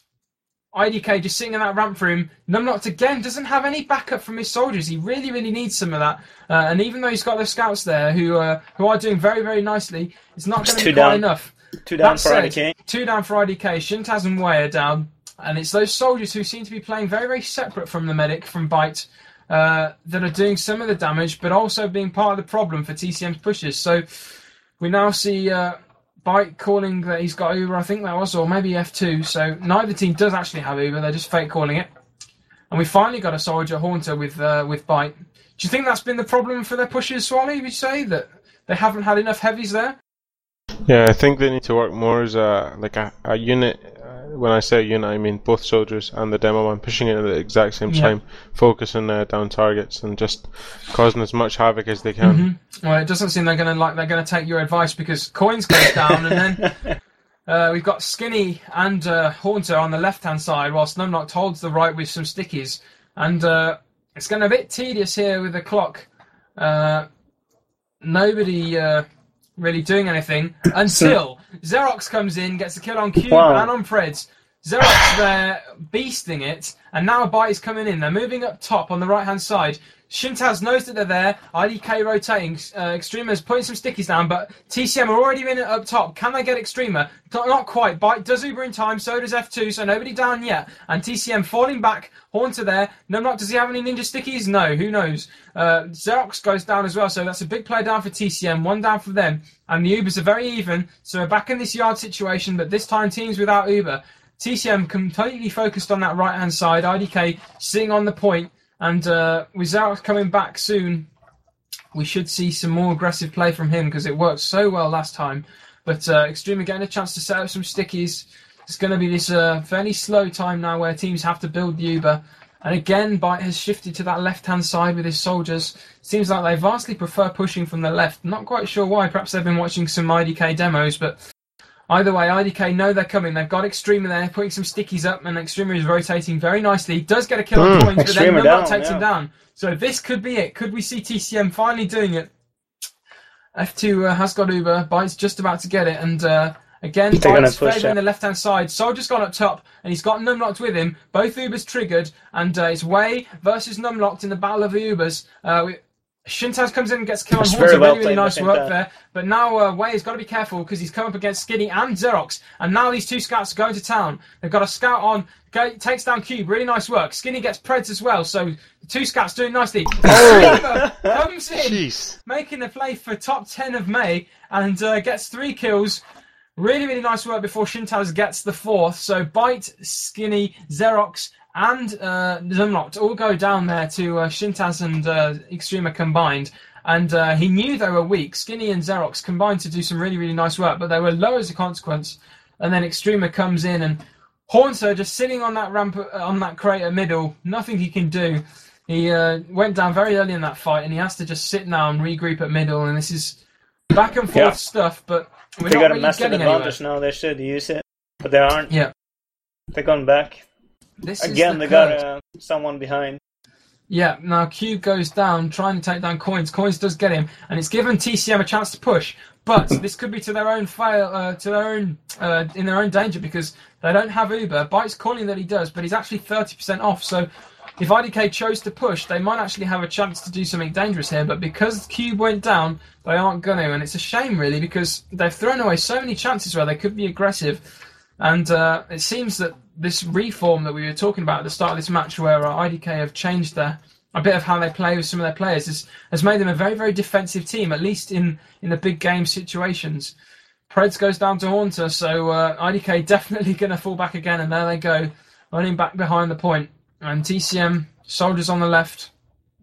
I D K just sitting in that ramp room. Numlock again doesn't have any backup from his soldiers. He really, really needs some of that. Uh, and even though he's got the scouts there who uh, who are doing very, very nicely, it's not going to be quite enough. Two down That for said, I D K. Two down for I D K. Shintaz and Way are down. And it's those soldiers who seem to be playing very, very separate from the medic, from Byte, uh, that are doing some of the damage, but also being part of the problem for T C M's pushes. So we now see uh, Byte calling that he's got Uber, I think that was, or maybe F two. So neither team does actually have Uber, they're just fake calling it. And we finally got a soldier Haunter with uh, with Byte. Do you think that's been the problem for their pushes, Swally, would you say? That they haven't had enough heavies there? Yeah, I think they need to work more as a like a, a unit. Uh, when I say unit, I mean both soldiers and the demo man pushing it at the exact same Yeah. time, focusing uh, down targets and just causing as much havoc as they can. Mm-hmm. Well, it doesn't seem they're going to like they're going to take your advice because Coins goes down, and then uh, we've got Skinny and uh, Haunter on the left hand side, whilst Numlock holds the right with some stickies, and uh, it's getting a bit tedious here with the clock. Uh, nobody. Uh, really doing anything until Xerox comes in, gets a kill on Cube Wow. and on Preds. Xerox there beasting it, and now a Byte is coming in. They're moving up top on the right hand side. Shintaz knows that they're there. I D K rotating. Uh, Extremer's putting some stickies down, but T C M are already in it up top. Can they get Extremer? Not, not quite. Byte does Uber in time, so does F two, so nobody down yet. And T C M falling back. Haunter there. Numlock, does he have any ninja stickies? No, who knows? Uh, Xerox goes down as well, so that's a big play down for T C M, one down for them. And the Ubers are very even, so we're back in this yard situation, but this time teams without Uber. T C M completely focused on that right-hand side. I D K sitting on the point. And uh, with Xerox coming back soon, we should see some more aggressive play from him because it worked so well last time. But uh, Extreme are getting a chance to set up some stickies. It's going to be this uh, fairly slow time now where teams have to build the Uber. And again, Byte has shifted to that left-hand side with his soldiers. Seems like they vastly prefer pushing from the left. Not quite sure why. Perhaps they've been watching some I D K demos, but either way, I D K know they're coming. They've got Extremer there, putting some stickies up, and Extremer is rotating very nicely. Does get a kill on Mm. Coins, but then Extremer Numlock down, takes yeah. him down. So this could be it. Could we see T C M finally doing it? F two uh, has got Uber. Byte's just about to get it, and uh, again, They're gonna Byte's push favouring it. the left-hand side. Soldier's gone up top, and he's got Numlocked with him. Both Ubers triggered, and uh, it's Way versus Numlocked in the battle of the Ubers. Uh, we, Shintaz comes in and gets killed on It's Haunter. very well Really, really played by nice work Shintaz. there. But now uh, Way has got to be careful because he's come up against Skinny and Xerox. And now these two scouts are going to town. They've got a scout on, go, takes down Cube. Really nice work. Skinny gets Preds as well. So the two scouts doing nicely. Oh! comes in, Jeez. making the play for top ten of May and uh, gets three kills. Really, really nice work before Shintaz gets the fourth. So Byte, Skinny, Xerox, and uh, Numlocked all go down there to uh, Shintaz and uh, Extremer combined. And uh, he knew they were weak. Skinny and Xerox combined to do some really, really nice work, but they were low as a consequence. And then Extremer comes in, and Haunter just sitting on that ramp, on that crater middle, nothing he can do. He uh, went down very early in that fight, and he has to just sit now and regroup at middle. And this is back and forth Yeah. stuff, but we're They not got a really massive getting anywhere. advantage now. They should use it, but they aren't. Yeah. They're gone back. This is Again, the they got curse. uh, someone behind. Yeah, now Cube goes down, trying to take down Coins. Coins does get him, and it's given T C M a chance to push. But this could be to their own fail, uh, to their own, uh, in their own danger because they don't have Uber. Byte's calling that he does, but he's actually thirty percent off. So if I D K chose to push, they might actually have a chance to do something dangerous here. But because Cube went down, they aren't going to, and it's a shame really because they've thrown away so many chances where they could be aggressive. And uh, it seems that this reform that we were talking about at the start of this match, where uh, I D K have changed their a bit of how they play with some of their players, has, has made them a very, very defensive team, at least in, in the big game situations. Preds goes down to Haunter, so uh, I D K definitely going to fall back again, and there they go, running back behind the point. And T C M, soldiers on the left,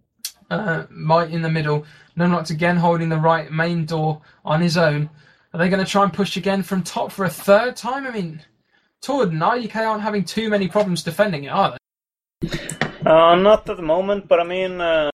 Uh, Might in the middle. Numlocked again holding the right main door on his own. Are they going to try and push again from top for a third time? I mean, Torden, I D K aren't having too many problems defending it, are they? Uh, not at the moment, but I mean, uh,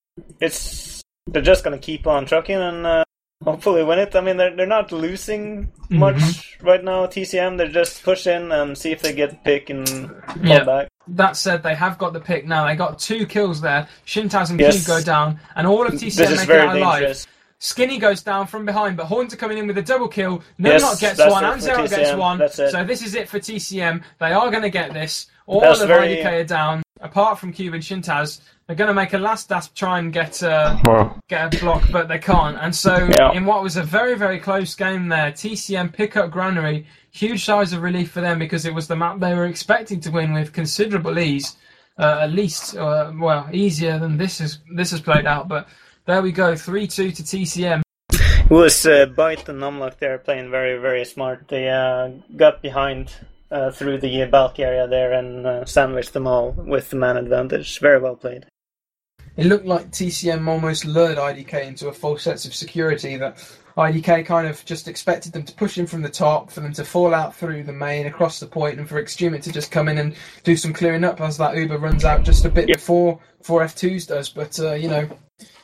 it's they're just gonna keep on trucking and uh, hopefully win it. I mean, they're they're not losing much mm-hmm. right now. T C M, they're just push in and see if they get pick and fall yeah. back. That said, they have got the pick now. They got two kills there. Shintaz and yes. Cube go down, and all of T C M this make is very it out alive. dangerous. Skinny goes down from behind, but Horns are coming in with a double kill. Numlock yes, gets one, and Zero gets one. So this is it for T C M. They are going to get this. All that's of very... I D K are down, apart from Cube and Shintaz. They're going to make a last dash try and get uh, wow. get a block, but they can't. And so, yeah. in what was a very, very close game there, T C M pick up Granary. Huge size of relief for them because it was the map they were expecting to win with considerable ease. Uh, at least, uh, well, easier than this is this has played out. But there we go, three two to T C M. It was uh, Byte and Numlock there playing very, very smart. They uh, got behind uh, through the bulk area there and uh, sandwiched them all with the man advantage. Very well played. It looked like T C M almost lured I D K into a false sense of security, that I D K kind of just expected them to push in from the top, for them to fall out through the main, across the point, and for Extremit to just come in and do some clearing up as that Uber runs out just a bit yep. before, before F two's does. But, uh, you know...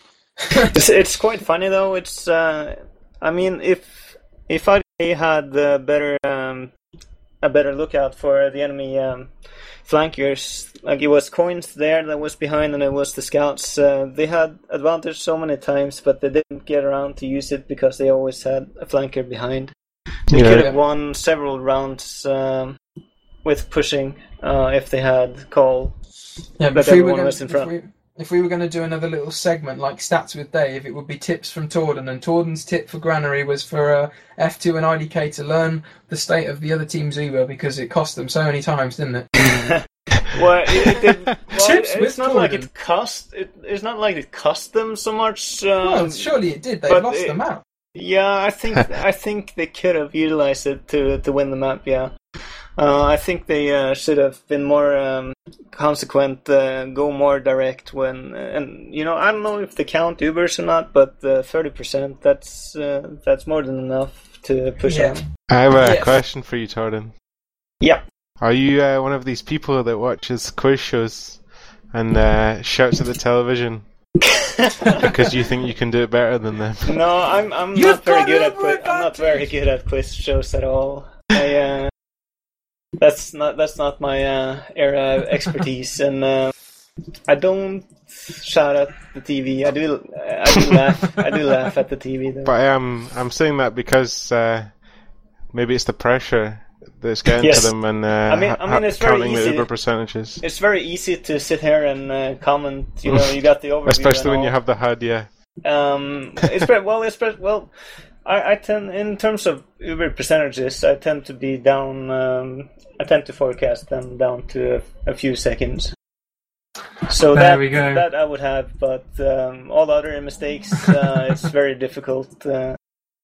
it's, it's quite funny, though. It's, uh, I mean, if if I D K had uh, better... Um, a better lookout for the enemy um, flankers. Like, it was Coins there that was behind, and it was the scouts. Uh, they had advantage so many times, but they didn't get around to use it because they always had a flanker behind. They yeah. could have won several rounds um, with pushing uh, if they had call. Yeah, but if we, everyone gonna, was in front. If we, if we were going to do another little segment like Stats with Dave, it would be tips from Torden, and Torden's tip for Granary was for uh, F two and I D K to learn the state of the other team's Uber because it cost them so many times, didn't it? well, it, it, well tips it, with it's not Torden. like it cost. It, it's not like it cost them so much. Um, well, surely it did. They lost it, the map. Yeah, I think I think they could have utilized it to to win the map. Yeah. Uh, I think they uh, should have been more um, consequent, uh, go more direct when, uh, and you know, I don't know if they count Ubers or not, but uh, thirty percent, that's uh, that's more than enough to push yeah. on. I have a yeah. question for you, Torden. Yeah. Are you uh, one of these people that watches quiz shows and uh, shouts at the television because you think you can do it better than them? No, I'm I'm You've not very good at quiz. I'm not very good at quiz shows at all. I, uh, That's not that's not my uh, area of expertise, and uh, I don't shout at the T V. I do I do laugh I do laugh at the T V though. But I am I'm saying that because uh, maybe it's the pressure that's getting yes. to them, and uh, I mean I mean it's ha- very counting easy. the Uber percentages. It's very easy to sit here and uh, comment. You know, you got the overview, especially when all. you have the H U D. Yeah. Um, it's very, well, it's very, well. I, I tend, in terms of Uber percentages, I tend to be down. Um, I tend to forecast them down to a, a few seconds. So there that we go. that I would have, but um, all other mistakes, uh, it's very difficult. Uh,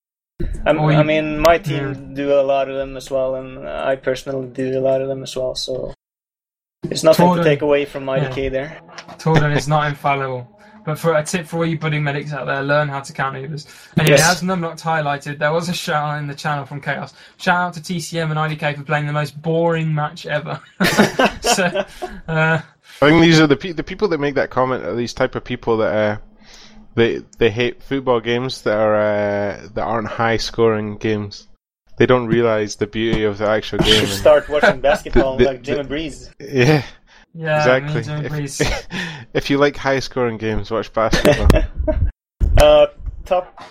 I, I mean, my team yeah. do a lot of them as well, and I personally do a lot of them as well. So it's nothing Torden, to take away from I D K yeah. there. Torden is not infallible. But for a tip for all you budding medics out there, learn how to count Ubers. And yes. as Numlocked highlighted, there was a shout out in the channel from Chaos. Shout out to T C M and I D K for playing the most boring match ever. so, uh, I think these are the pe- the people that make that comment are these type of people that uh, they they hate football games that are uh, that aren't high scoring games. They don't realise the beauty of the actual game. You should start watching basketball the, like Jimmy Breeze. Yeah. Yeah, exactly. If, if you like high scoring games, watch basketball. uh, top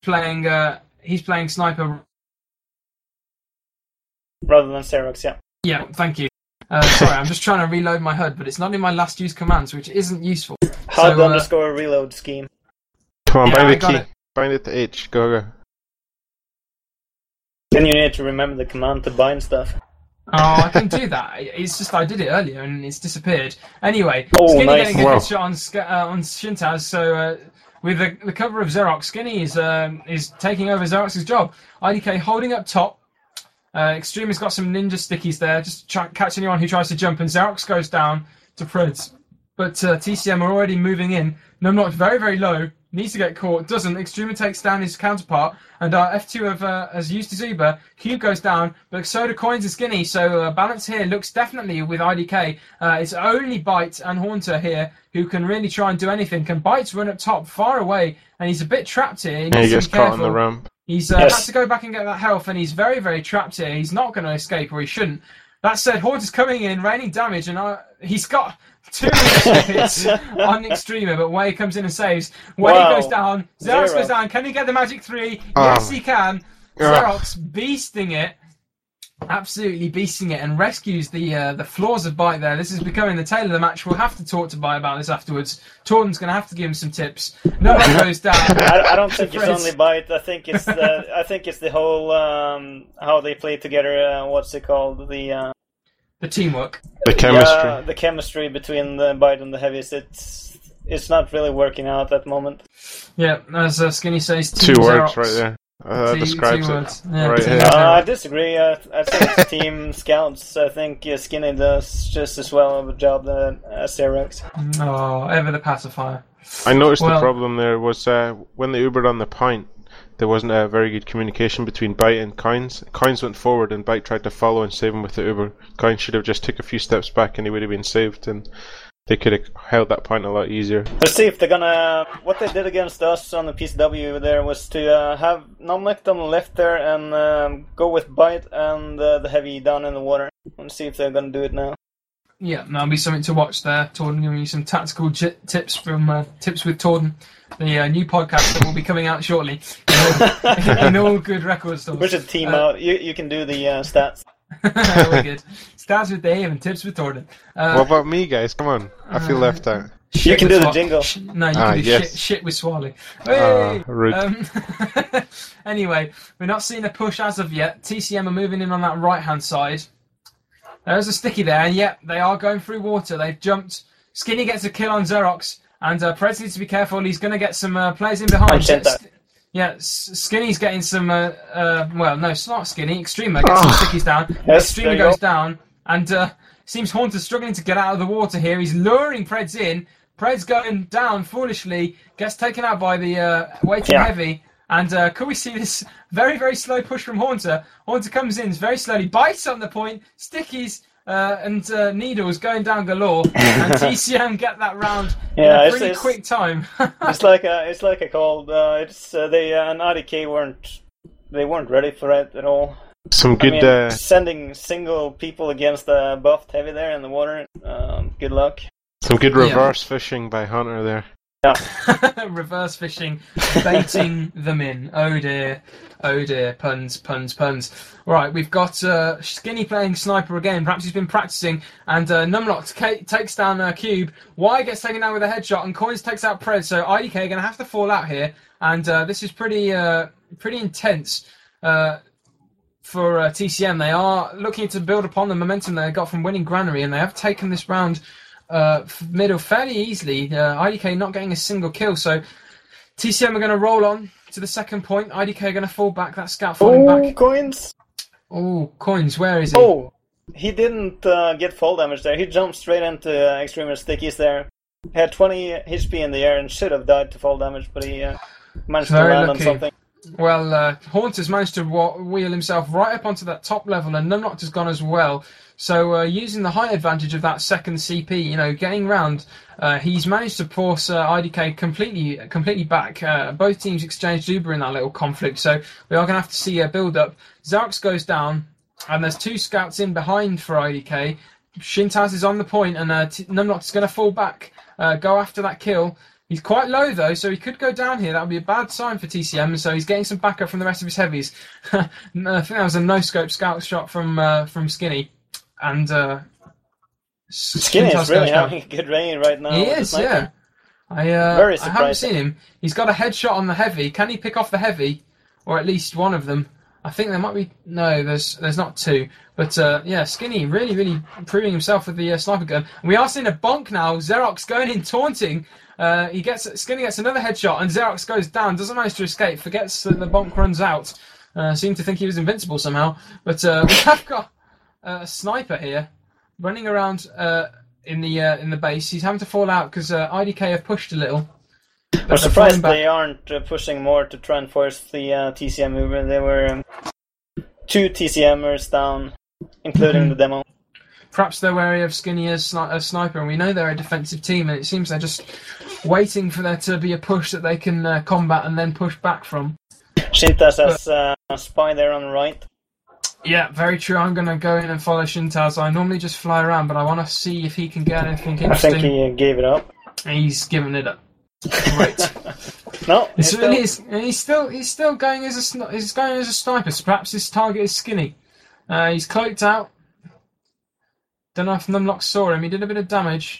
playing uh, he's playing sniper rather than Xerox. Yeah. Yeah, thank you. Uh, sorry, I'm just trying to reload my H U D, but it's not in my last use commands, which isn't useful. H U D so, uh, underscore reload scheme. Come on, Yeah, bind I the got key. it. Bind it to H. Go, go. Then you need to remember the command to bind stuff. Oh, I can do that. It's just I did it earlier and it's disappeared. Anyway, Oh, Skinny nice. getting a Wow. good shot on Sk- uh, on Shintaz. So uh, with the, the cover of Xerox, Skinny is um, is taking over Xerox's job. I D K holding up top. Uh, Extreme has got some ninja stickies there, just to try, catch anyone who tries to jump, and Xerox goes down to Preds. But uh, T C M are already moving in. Numlock very, very low, needs to get caught, doesn't. Extreme takes down his counterpart, and uh, F two have, uh, has used his Uber. Cube goes down, but so do Coins and Skinny, so uh, balance here looks definitely with I D K. Uh, it's only Byte and Haunter here who can really try and do anything. Can Byte run up top, far away, and he's a bit trapped here. He Yeah, he needs to gets be caught on careful. the ramp. He's uh, Yes. had to go back and get that health, and he's very, very trapped here. He's not going to escape, or he shouldn't. That said, Haunter's coming in, raining damage, and uh, he's got two hits on Extremer, but Way comes in and saves. Way Wow. goes down, Xerox Zero. goes down. Can he get the magic three? Oh. Yes, he can. Ah. Xerox beasting it, absolutely beasting it, and rescues the uh, the flaws of Byte there. This is becoming the tail of the match. We'll have to talk to Byte about this afterwards. Torden's going to have to give him some tips. No one goes down. I, I don't think it's Fred's- only Byte. I think it's the I think it's the whole um, how they play together. Uh, what's it called? The uh, The teamwork. The chemistry. Yeah, the chemistry between the Byte and the Heavies. It's it's not really working out at the moment. Yeah, as uh, Skinny says, Two Team words Xerox. right there. Uh, that Two- describes two it. words. Yeah, right team here. Xerox. Uh, I disagree. I, I think it's Team Scouts. I think uh, Skinny does just as well of a job than uh, Xerox. Oh, ever the pacifier. I noticed Well- the problem there was uh, when they Ubered on the point, there wasn't a very good communication between Byte and Coins. Coins went forward and Byte tried to follow and save him with the Uber. Coins should have just took a few steps back and he would have been saved, and they could have held that point a lot easier. Let's see if they're gonna. What they did against us on the P C W there was to uh, have Nomlect on the left there and um, go with Byte and uh, the Heavy down in the water. Let's see if they're gonna do it now. Yeah, that'll be something to watch there. Torden giving you some tactical j- tips from uh, Tips with Torden, the uh, new podcast that will be coming out shortly in all, in all good record stores. We should team Uh, out. You you can do the uh, stats. Very good. Starts with Dave and Tips with Torden. Uh, What about me, guys? Come on. I feel left out. shit You can with do the Swa- jingle. Sh- no, you Ah, can do yes. shit, shit with Swally. Ah, Hey! rude. Um, anyway, we're not seeing a push as of yet. T C M are moving in on that right-hand side. There's a sticky there, and yep, they are going through water. They've jumped. Skinny gets a kill on Xerox, and uh, Preds needs to be careful. He's going to get some uh, players in behind. I'm sent that. S- yeah, S- Skinny's getting some. Uh, uh, well, no, it's not Skinny. Extremer gets some stickies down. Yes, there Extremer you goes go. down, and uh, seems Haunter's struggling to get out of the water here. He's luring Preds in. Preds going down foolishly, gets taken out by the uh, weighted Yeah. heavy. And uh, could we see this very, very slow push from Haunter? Haunter comes in very slowly, bites on the point, stickies uh, and uh, needles going down galore, and T C M get that round Yeah, in a it's- pretty it's- quick time. It's like a, it's like I called. Uh, it's uh, they uh, and R D K weren't they weren't ready for it at all. Some I good. mean, uh, sending single people against the buffed Heavy there in the water. Um, good luck. some good Yeah. reverse fishing by Hunter there. Reverse fishing, baiting them in. Oh dear, oh dear, puns, puns, puns. Right, we've got uh, Skinny playing sniper again. Perhaps he's been practicing, and uh, Numlock t- takes down uh, Cube. Y gets taken down with a headshot, and Coins takes out Pred. So I D K are going to have to fall out here, and uh, this is pretty, uh, pretty intense. Uh, For uh, T C M, they are looking to build upon the momentum they got from winning Granary, and they have taken this round uh, f- middle fairly easily. Uh, I D K not getting a single kill, so T C M are going to roll on to the second point. I D K are going to fall back. That scout falling Oh, back. Coins! Oh, Coins, where is he? Oh, he didn't uh, get fall damage there. He jumped straight into uh, Extreme Stickies there. He had twenty H P in the air and should have died to fall damage, but he uh, managed Very to land lucky. on something. Well, uh, Haunter's managed to wa- wheel himself right up onto that top level, and Numlocked has gone as well. So, uh, using the height advantage of that second C P, you know, getting round, uh, he's managed to force uh, I D K completely, completely back. Uh, both teams exchanged Uber in that little conflict, so we are going to have to see a build-up. Xerox goes down, and there's two scouts in behind for I D K. Shintaz is on the point, and uh, T- Numlocked is going to fall back, uh, go after that kill. He's quite low though, so he could go down here. That would be a bad sign for T C M. So he's getting some backup from the rest of his heavies. I think that was a no-scope scout shot from uh, from Skinny, and uh, Skinny is really having a good reign right now. He is, yeah. I uh, Very I haven't surprising. seen him. He's got a headshot on the heavy. Can he pick off the heavy, or at least one of them? I think there might be no. There's there's not two, but uh, yeah, Skinny really really improving himself with the uh, sniper gun. And we are seeing a bonk now. Xerox going in taunting. Uh, he gets Skinny gets another headshot, and Xerox goes down. Doesn't manage to escape. Forgets that the bonk runs out. Uh, seemed to think he was invincible somehow. But uh, we have got a sniper here running around uh, in the uh, in the base. He's having to fall out because uh, I D K have pushed a little. I'm surprised they aren't uh, pushing more to try and force the uh, T C M movement. There were um, two T C Mers down, including mm-hmm. the demo. Perhaps they're wary of Skinny as sni- a sniper, and we know they're a defensive team, and it seems they're just waiting for there to be a push that they can uh, combat and then push back from. Shintas has uh, a spy there on the right. Yeah, very true. I'm going to go in and follow Shintaz. I normally just fly around, but I want to see if he can get anything interesting. I think he gave it up. He's given it up. Great. No, it's still... really is. He's still he's still going as a sni- he's going as a sniper. So perhaps his target is Skinny. Uh, he's cloaked out. Don't know if Numlock saw him. He did a bit of damage.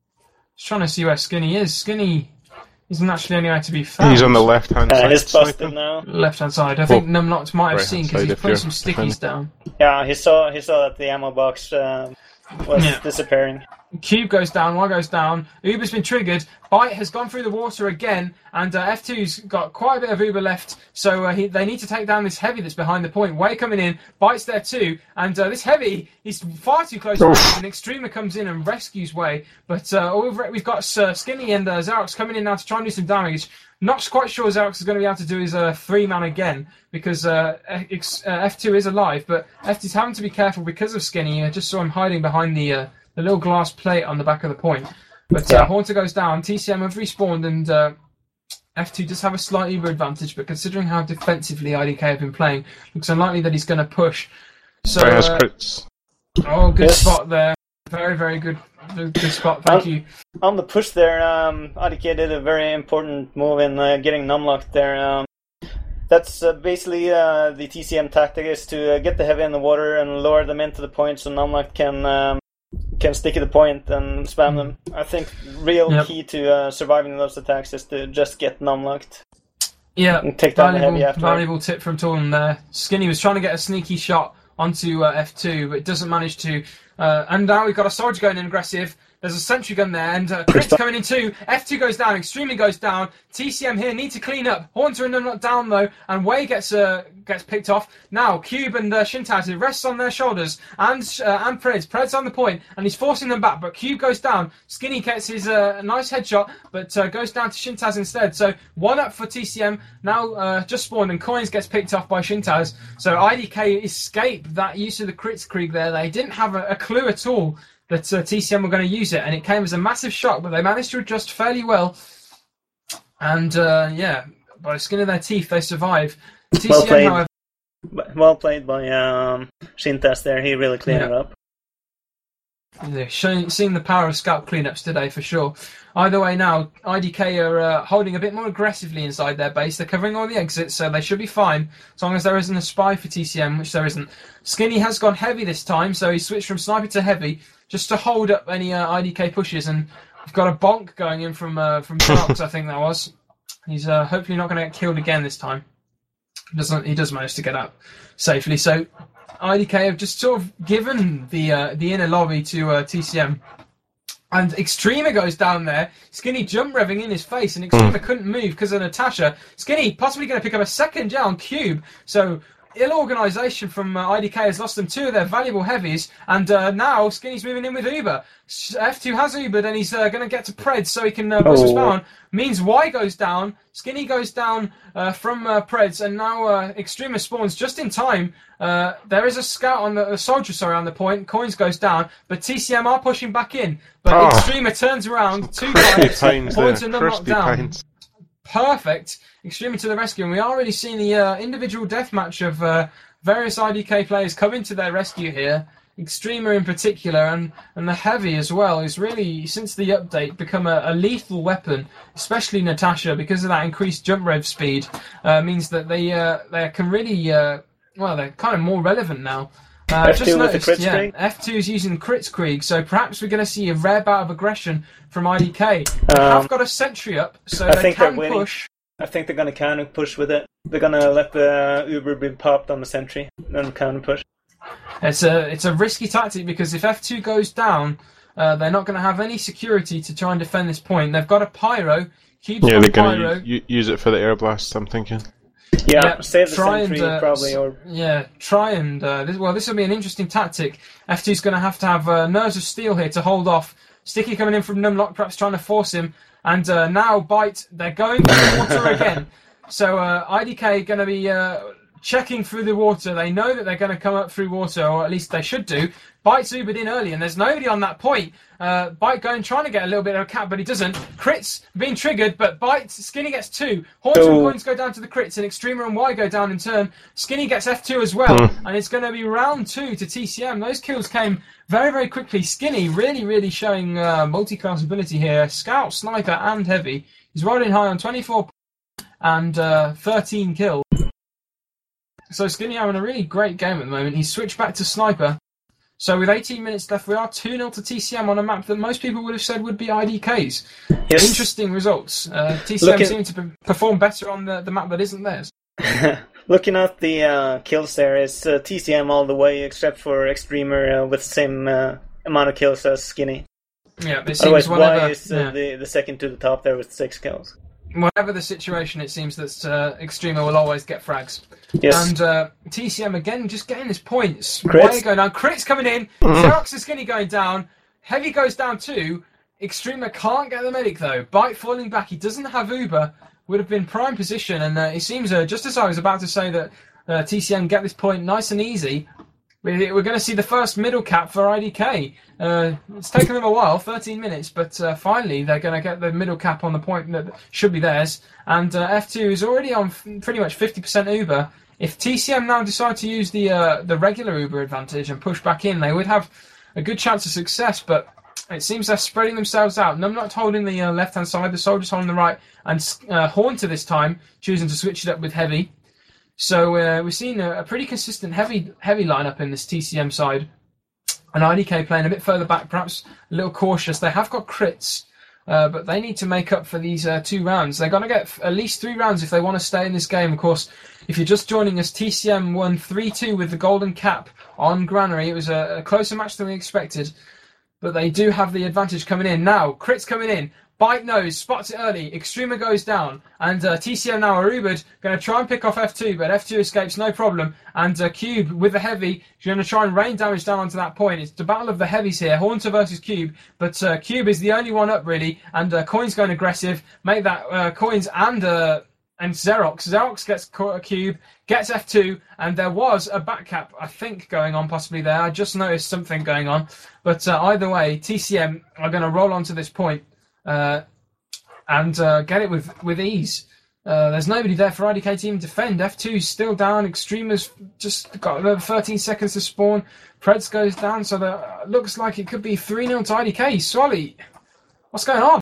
Just trying to see where Skinny is. Skinny isn't actually anywhere to be found. He's on the left hand uh, side. He's busted now. Left hand side. I think oh. Numlock might have right seen because he's put some stickies defending. down. Yeah, he saw he saw that the ammo box uh, was Yeah. disappearing. Cube goes down, one goes down. Uber's been triggered. Bite has gone through the water again, and uh, F two's got quite a bit of Uber left, so uh, he, they need to take down this heavy that's behind the point. Way coming in, Bite's there too, and uh, this heavy, he's far too close to us, and Extremer comes in and rescues Way, but uh, over, we've got uh, Skinny and uh, Xerox coming in now to try and do some damage. Not quite sure Xerox is going to be able to do his uh, three-man again, because uh, X, uh, F two is alive, but F two's having to be careful because of Skinny. I just saw him hiding behind the... Uh, the little glass plate on the back of the point. But uh, Yeah. Haunter goes down, T C M have respawned, and uh, F two does have a slight Uber advantage, but considering how defensively I D K have been playing, looks unlikely that he's going to push. So, Right, has uh, crits. oh, good Yes. spot there. Very, very good, good spot. Thank Um, you. On the push there, um, I D K did a very important move in uh, getting numlocked there. Um, that's uh, basically uh, the T C M tactic is to uh, get the heavy in the water and lower them into the point so numlocked can um, can stick at the point and spam them. I think real Yep. key to uh, surviving those attacks is to just get numlocked Yeah, and take down the valuable, heavy after. valuable tip from Tolan there. Skinny was trying to get a sneaky shot onto uh, F two, but doesn't manage to. Uh, and now we've got a soldier going in aggressive. There's a sentry gun there, and uh, Crit's coming in too. F two goes down, Extremely goes down. T C M here need to clean up. Haunter and not down though, and Way gets uh, gets picked off. Now Cube and uh, Shintaz, it rests on their shoulders, and uh, and Preds. Preds on the point, and he's forcing them back. But Cube goes down. Skinny gets his uh, nice headshot, but uh, goes down to Shintaz instead. So one up for T C M. Now uh, just spawned, and Coins gets picked off by Shintaz. So I D K escape that use of the Kritzkrieg there. They didn't have a, a clue at all that uh, T C M were going to use it, and it came as a massive shock, but they managed to adjust fairly well. And, uh, yeah, by the skin of their teeth, they survive. T C M, Well played. however... Well played by um, Shintas there. He really cleaned Yeah. it up. Yeah, showing, seeing the power of scout cleanups today, for sure. Either way now, I D K are uh, holding a bit more aggressively inside their base. They're covering all the exits, so they should be fine, as long as there isn't a spy for T C M, which there isn't. Skinny has gone heavy this time, so he switched from sniper to heavy, just to hold up any uh, I D K pushes, and we've got a bonk going in from uh, from Fox, I think that was. He's uh, hopefully not going to get killed again this time. He doesn't. He does manage to get out safely. So I D K have just sort of given the uh, the inner lobby to uh, T C M. And Extremer goes down there. Skinny jump revving in his face, and Extremer couldn't move because of Natasha. Skinny possibly going to pick up a second jet on Cube. So ill organisation from uh, I D K has lost them two of their valuable heavies, and uh, now Skinny's moving in with Uber. F two has Ubered, and he's uh, going to get to Preds so he can uh, push Oh. us down. Means Y goes down, Skinny goes down uh, from uh, Preds, and now uh, Extremer spawns just in time. Uh, there is a scout on the a soldier, sorry, on the point. Coins goes down, but T C M are pushing back in. But Oh. Extremer turns around, two Crispy guys, pines points there. and knocked Crispy down. pines. Perfect. Extremely to the rescue, and we are really seeing the uh, individual deathmatch of uh, various I D K players coming to their rescue here. Extremer in particular, and, and the Heavy as well, is really, since the update, become a, a lethal weapon, especially Natasha, because of that increased jump rev speed, uh, means that they uh, they can really, uh, well, they're kind of more relevant now. Uh, F two just with noticed, the Crit yeah, Krieg? F two is using Kritzkrieg, so perhaps we're going to see a rare bout of aggression from I D K. They Um, have got a sentry up, so I they think they're can winning. push. I think they're gonna counter push with it. They're gonna let the Uber be popped on the sentry, then counter push. It's a it's a risky tactic because if F two goes down, uh, they're not going to have any security to try and defend this point. They've got a pyro. Cube's Yeah, got they're pyro. going to u- use it for the air blasts, I'm thinking. Yeah, Yeah, save the try sentry and, uh, probably, s- or Yeah, try and uh, this, well, this will be an interesting tactic. F two's going to have to have uh, nerves of steel here to hold off. Sticky coming in from Numlock, perhaps trying to force him, and uh, now Bite. They're going for the water again. So uh, I D K going to be uh, checking through the water. They know that they're going to come up through water, or at least they should do. Bite's Ubered in early, and there's nobody on that point. Uh, Bite going, trying to get a little bit of a cap, but he doesn't. Crits being triggered, but Bite, Skinny gets two. Horns So- and Coins go down to the crits, and Extremer and Y go down in turn. Skinny gets F two as well, and it's going to be round two to T C M. Those kills came very, very quickly. Skinny really, really showing uh, multi-class ability here. Scout, Sniper, and Heavy. He's rolling high on twenty-four and uh, thirteen kills. So Skinny having a really great game at the moment. He's switched back to Sniper. So with eighteen minutes left, we are two nil to T C M on a map that most people would have said would be I D K's. yes. Interesting results. Uh, T C M Looking- seem to pe- perform better on the, the map that isn't theirs. Looking at the uh, kills there, it's uh, T C M all the way, except for Extremer uh, with the same uh, amount of kills as Skinny. Yeah, it seems Otherwise, whenever, Y is uh, yeah, the, the second to the top there with six kills. whatever the situation, it seems that uh, Extremer will always get frags. Yes. And uh, T C M again just getting his points. Crits. Way going down. Crits coming in. Xerox and Skinny going down. Heavy goes down too. Extremer can't get the medic though. Bite falling back. He doesn't have Uber. Would have been prime position. And uh, it seems, uh, just as I was about to say that uh, T C M get this point nice and easy, we- we're going to see the first middle cap for I D K. Uh, it's taken them a while, thirteen minutes, but uh, finally they're going to get the middle cap on the point that should be theirs. And uh, F two is already on f- pretty much fifty percent Uber. If T C M now decide to use the uh, the regular Uber advantage and push back in, they would have a good chance of success, but it seems they're spreading themselves out. Numlock holding the uh, left-hand side, the Soldiers holding the right, and uh, Haunter this time choosing to switch it up with Heavy. So uh, we've seen a, a pretty consistent heavy heavy lineup in this T C M side. And I D K playing a bit further back, perhaps a little cautious. They have got crits, uh, but they need to make up for these uh, two rounds. They're going to get f- at least three rounds if they want to stay in this game. Of course, if you're just joining us, T C M won three two with the golden cap on Granary. It was a, a closer match than we expected, but they do have the advantage coming in. Now, crits coming in. Bite knows, spots it early, Extremer goes down, and uh, T C M now are Ubered, going to try and pick off F two, but F two escapes, no problem, and uh, Cube with the Heavy, going to try and rain damage down onto that point. It's the battle of the Heavies here, Haunter versus Cube, but uh, Cube is the only one up really, and uh, Coin's going aggressive, make that uh, Coins and uh, and Xerox. Xerox gets a Cube, gets F two, and there was a back cap, I think, going on possibly there. I just noticed something going on, but uh, either way, T C M are going to roll onto this point. Uh, and uh, get it with, with ease. Uh, there's nobody there for I D K to even defend. F two's still down. Extremers just got another thirteen seconds to spawn. Preds goes down, so that uh, looks like it could be three nil to I D K. Swally, what's going on?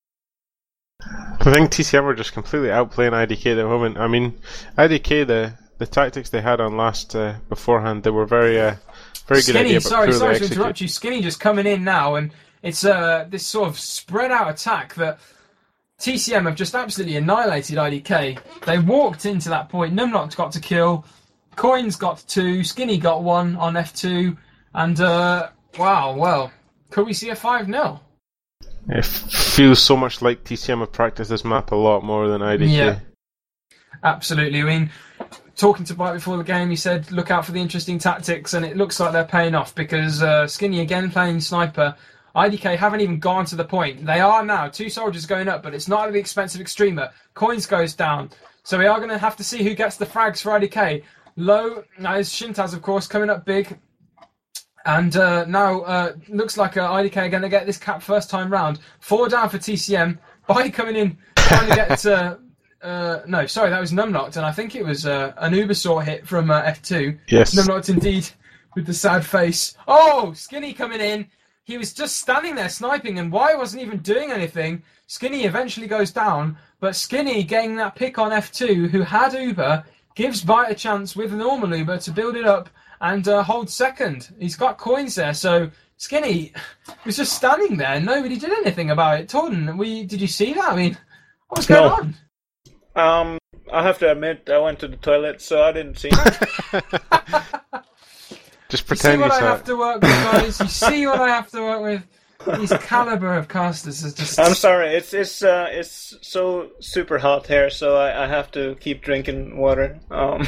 I think T C M are just completely outplaying I D K at the moment. I mean, I D K, the, the tactics they had on last uh, beforehand, they were very uh, very good Skinny, idea, but sorry, poorly sorry to executed. interrupt you. Skinny just coming in now, and it's uh, this sort of spread out attack that T C M have just absolutely annihilated I D K. They walked into that point. Numlock's got to kill. Coins got two. Skinny got one on F two. And, uh, wow, well, could we see a five nil? It f- feels so much like T C M have practiced this map a lot more than I D K. Yeah. Absolutely. I mean, talking to Bite before the game, he said, look out for the interesting tactics, and it looks like they're paying off because uh, Skinny again playing Sniper. I D K haven't even gone to the point. They are now. Two soldiers going up, but it's not at the expense of Extremer. Coins goes down. So we are going to have to see who gets the frags for I D K. Low, now is Shintaz, of course, coming up big. And uh, now uh, looks like uh, I D K are going to get this cap first time round. Four down for T C M. Bite coming in, trying to get... Uh, uh, no, sorry, that was Numlocked, and I think it was uh, an Ubersaw hit from uh, F two. Yes. Numlocked indeed. with the sad face. Oh, Skinny coming in. He was just standing there sniping, and why wasn't even doing anything? Skinny eventually goes down, but Skinny getting that pick on F two, who had Uber, gives Bite a chance with normal Uber to build it up and uh, hold second. He's got coins there, so Skinny was just standing there. Nobody did anything about it. Torden, we did you see that? I mean, what was going No. on? Um, I have to admit, I went to the toilet, so I didn't see it. Just You see pretend you what I saw have it. to work with, guys? You see what I have to work with? These caliber of casters is just... I'm sorry, it's it's uh, it's so super hot here, so I, I have to keep drinking water. Um,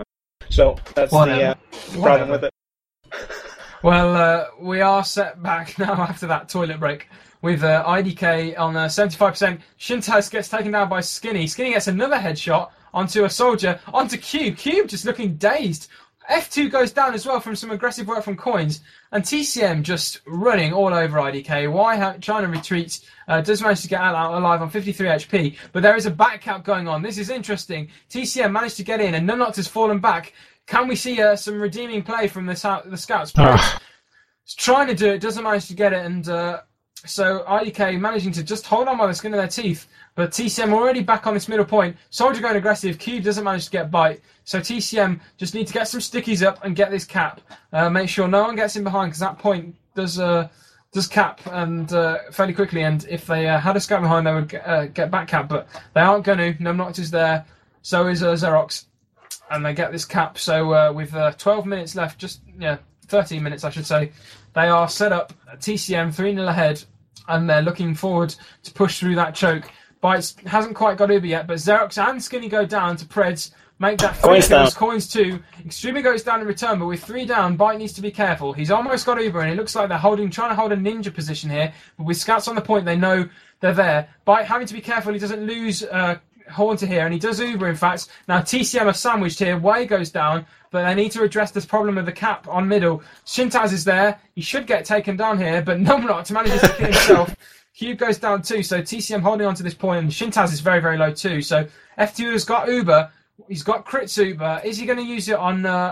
so that's Whatever. the uh, problem Whatever. with it. Well, uh, we are set back now after that toilet break with uh, I D K on uh, seventy-five percent. Shintaz gets taken down by Skinny. Skinny gets another headshot onto a soldier, onto Cube. Cube just looking dazed. F two goes down as well from some aggressive work from Coins. And T C M just running all over I D K. Y ha- trying to retreat. Uh, does manage to get out alive on fifty-three H P. But there is a back cap going on. This is interesting. T C M managed to get in and Nunlocked has fallen back. Can we see uh, some redeeming play from the, sou- the scouts? Ah. He's trying to do it, doesn't manage to get it. And uh, so I D K managing to just hold on by the skin of their teeth. But T C M already back on this middle point. Soldier going aggressive. Cube doesn't manage to get Bite. So T C M just need to get some stickies up and get this cap. Uh, make sure no one gets in behind, because that point does uh, does cap and uh, fairly quickly. And if they uh, had a scout behind, they would get, uh, get back cap. But they aren't going to. Numnoct is there. So is uh, Xerox. And they get this cap. So uh, with uh, twelve minutes left, just yeah, thirteen minutes I should say, they are set up. T C M three nil ahead, and they're looking forward to push through that choke. Bites hasn't quite got Uber yet, but Xerox and Skinny go down to Preds, make that three Coins kills, down. Coins two. Extremely goes down in return, but with three down, Bite needs to be careful. He's almost got Uber, and it looks like they're holding, trying to hold a ninja position here. But with scouts on the point, they know they're there. Bite having to be careful he doesn't lose uh, Horn to here, and he does Uber, in fact. Now T C M are sandwiched here. Way goes down, but they need to address this problem of the cap on middle. Shintaz is there. He should get taken down here, but Numlocked manages to kill himself. Cube goes down too, so T C M holding on to this point, and Shintaz is very, very low too. So F two has got Uber. He's got Crits Uber. Is he going to use it on uh,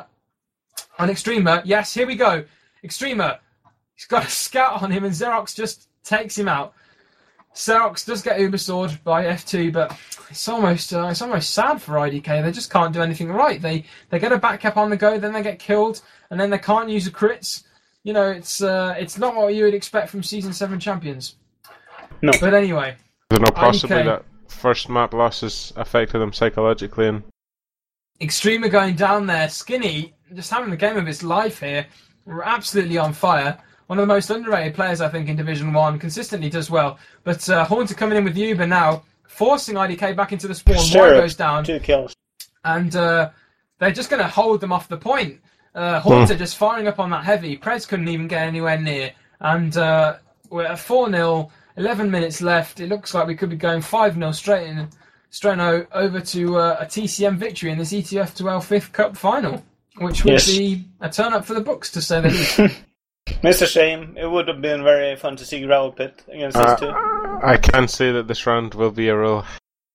on Extremer? Yes, here we go. Extremer. He's got a scout on him, and Xerox just takes him out. Xerox does get Uber sword by F two, but it's almost uh, it's almost sad for I D K. They just can't do anything right. They they get a back cap on the go, then they get killed, and then they can't use the crits. You know, it's uh, it's not what you would expect from Season seven champions. No. But anyway, I don't know, possibly I D K. that first map losses affected them psychologically, and Extremer going down there. Skinny just having the game of his life here. We're absolutely on fire. One of the most underrated players, I think, in Division one. Consistently does well. But uh, Haunter coming in with Uber now, forcing I D K back into the spawn. Sure. One goes down. Two kills. And uh, they're just going to hold them off the point. Uh, Haunter just firing up on that heavy. Prez couldn't even get anywhere near. And uh, we're at four nil, eleven minutes left. It looks like we could be going five nil straight in, straight o- over to uh, a T C M victory in this E T F twelve Fifth Cup final, which would Yes. be a turn up for the books, to say the least. It's a shame. It would have been very fun to see Gravel Pit against these two. uh, I can say that this round will be a roll.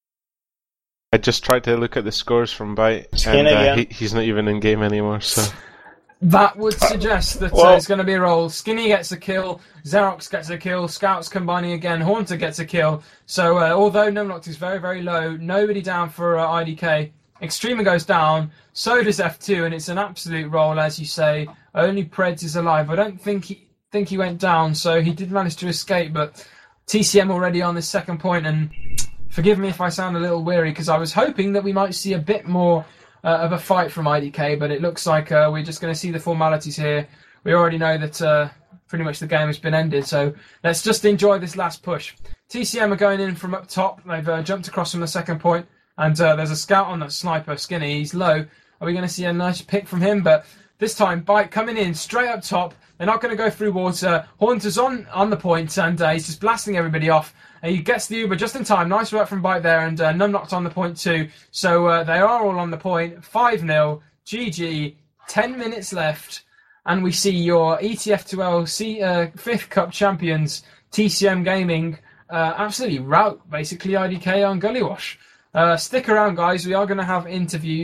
I just tried to look at the scores from Bite, and Skinny, uh, yeah. he, he's not even in game anymore. So That would suggest that uh, well- it's going to be a roll. Skinny gets a kill, Xerox gets a kill, Scouts combining again, Haunter gets a kill. So uh, although Numlocked is very, very low, nobody down for uh, I D K. Extremer goes down, so does F two, and it's an absolute roll, as you say. Only Preds is alive. I don't think he think he went down, so he did manage to escape, but T C M already on this second point, and forgive me if I sound a little weary, because I was hoping that we might see a bit more uh, of a fight from I D K, but it looks like uh, we're just going to see the formalities here. We already know that uh, pretty much the game has been ended, so let's just enjoy this last push. T C M are going in from up top. They've uh, jumped across from the second point, and uh, there's a scout on that sniper, Skinny. He's low. Are we going to see a nice pick from him? But this time, Bite coming in straight up top. They're not going to go through water. Haunter's on, on the point, and uh, he's just blasting everybody off. And he gets the Uber just in time. Nice work from Bite there, and uh, Numlocked on the point too. So uh, they are all on the point. five nil. G G. ten minutes left. And we see your E T F two L C, uh, fifth Cup champions, T C M Gaming, uh, absolutely rout, basically, I D K on Gullywash. Uh, stick around, guys. We are going to have interviews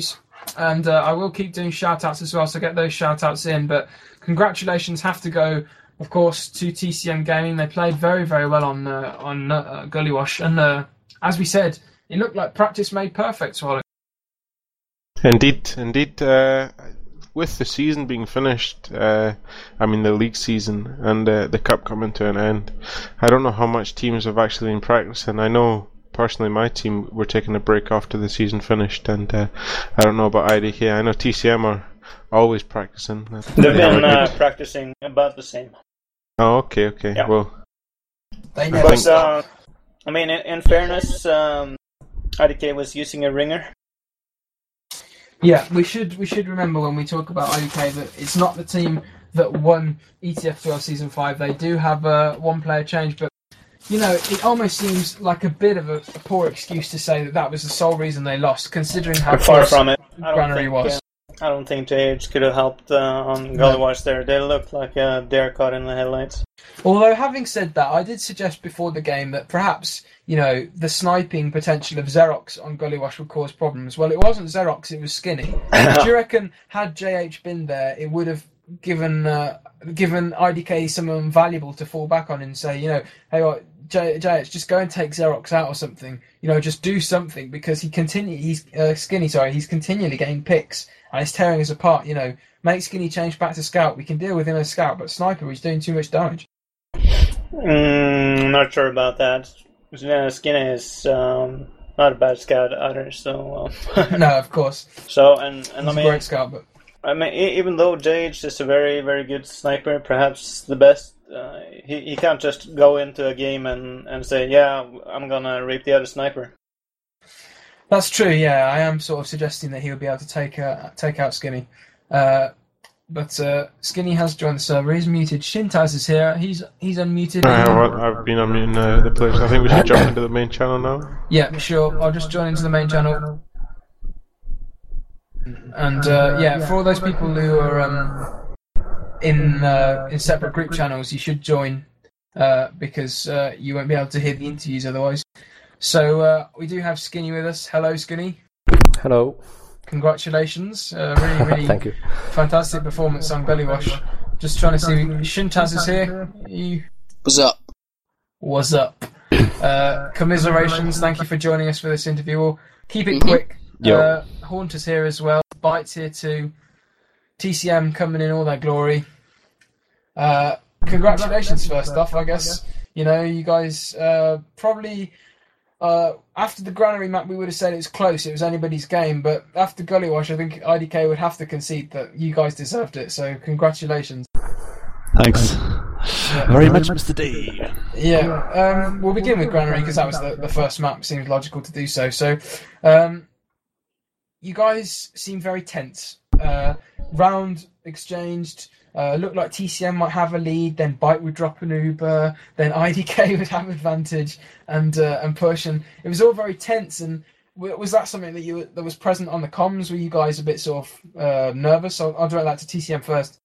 And uh, I will keep doing shout-outs as well, so get those shout-outs in. But congratulations have to go, of course, to T C M Gaming. They played very, very well on uh, on uh, Gully Wash. And uh, as we said, it looked like practice made perfect, Swallow. Indeed, indeed. Uh, with the season being finished, uh, I mean the league season, and uh, the cup coming to an end, I don't know how much teams have actually been practicing. I know personally my team were taking a break after the season finished, and uh, I don't know about I D K. I know T C M are always practicing. They've been uh, practicing about the same. Oh, okay, okay. Yeah. Well, They never but, uh, I mean, in, in fairness, um, I D K was using a ringer. Yeah, we should we should remember when we talk about I D K that it's not the team that won E T F twelve Season five. They do have a one-player change, but you know, it almost seems like a bit of a, a poor excuse to say that that was the sole reason they lost, considering how far close from it. Granary was. Uh, I don't think J H could have helped uh, on Gully Wash there. They looked like a deer caught in the headlights. Although, having said that, I did suggest before the game that perhaps, you know, the sniping potential of Xerox on Gully Wash would cause problems. Well, it wasn't Xerox, it was Skinny. Do you reckon, had J H been there, it would have given uh, given I D K someone valuable to fall back on and say, you know, hey, what, J- JH, just go and take Xerox out or something. You know, just do something, because he continue. He's uh, Skinny. Sorry, he's continually getting picks and he's tearing us apart. You know, make Skinny change back to Scout. We can deal with him as Scout, but Sniper, he's doing too much damage. Mm, not sure about that. Yeah, Skinny is um, not a bad Scout either. So uh, no, of course. So and and he's I mean, a great Scout, but I mean, even though J H is a very very good sniper, perhaps the best. Uh, he he can't just go into a game and, and say, yeah, I'm gonna rape the other sniper. That's true. Yeah, I am sort of suggesting that he would be able to take uh, take out Skinny, uh, but uh, Skinny has joined the server. He's muted. Shintaz is here. He's he's unmuted. Uh, I've been unmuting uh, the players. I think we should jump into the main channel now. Yeah, sure. I'll just join into the main channel. And uh, yeah, for all those people who are um, in uh, in separate group channels, you should join uh, because uh, you won't be able to hear the interviews otherwise. So uh, we do have Skinny with us. Hello, Skinny. Hello. Congratulations. Uh, really, really Thank you. Fantastic performance on Gully Wash. Just trying to see. Shintaz is here. You... What's up? What's up? Uh, commiserations. Thank you for joining us for this interview. We'll keep it Mm-hmm. quick. Yo. Uh, Haunt is here as well. Bytes here too. T C M coming in all their glory. Uh, congratulations, first off, I guess. You know, you guys uh, probably uh, after the Granary map, we would have said it was close. It was anybody's game, but after Gully Wash, I think I D K would have to concede that you guys deserved it. So, congratulations. Thanks. Yeah. Very much, Mister D. Yeah, um, we'll begin with Granary because that was the, the first map. Seemed logical to do so. So, um, you guys seem very tense. Uh, round exchanged. Uh, looked like T C M might have a lead. Then Byte would drop an Uber. Then I D K would have advantage and uh, and push. And it was all very tense. And w- was that something that you that was present on the comms? Were you guys a bit sort of uh, nervous? I'll, I'll direct that to T C M first.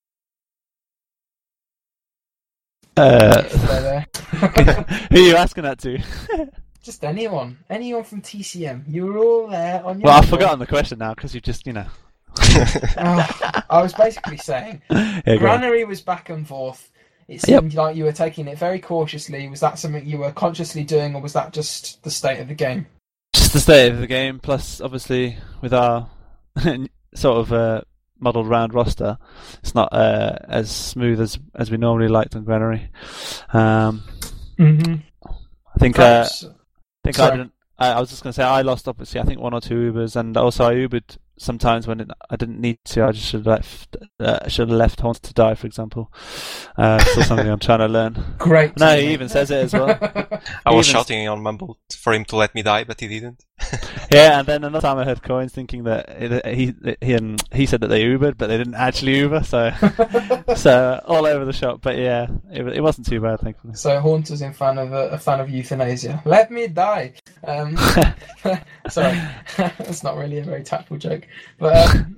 Uh, There, there. who are you asking that to? Just anyone, anyone from T C M. You were all there on your. Well, I've level. forgotten the question now because you just, you know. Oh, I was basically saying, Yeah, go on. Granary was back and forth. It seemed like you were taking it very cautiously. Was that something you were consciously doing, or was that just the state of the game? Just the state of the game, plus obviously with our sort of uh, modelled round roster, it's not uh, as smooth as as we normally liked on Granary. Um, Mm-hmm. I think uh, Perhaps, I think sorry. I didn't. I, I was just going to say I lost obviously. I think one or two Ubers, and also I Ubered sometimes when it, I didn't need to. I just should have left. Uh, should have left Haunted to die, for example. Uh, still something I'm trying to learn. Great. No, team. he even says it as well. I was Even- shouting on Mumble for him to let me die, but he didn't. Yeah, and then another time I heard Coins thinking that it, he he um, he said that they Ubered, but they didn't actually Uber. So so all over the shop. But yeah, it, it wasn't too bad, thankfully. So Haunter's in fan of a, a fan of euthanasia. Let me die. Um, sorry, that's not really a very tactful joke, but um,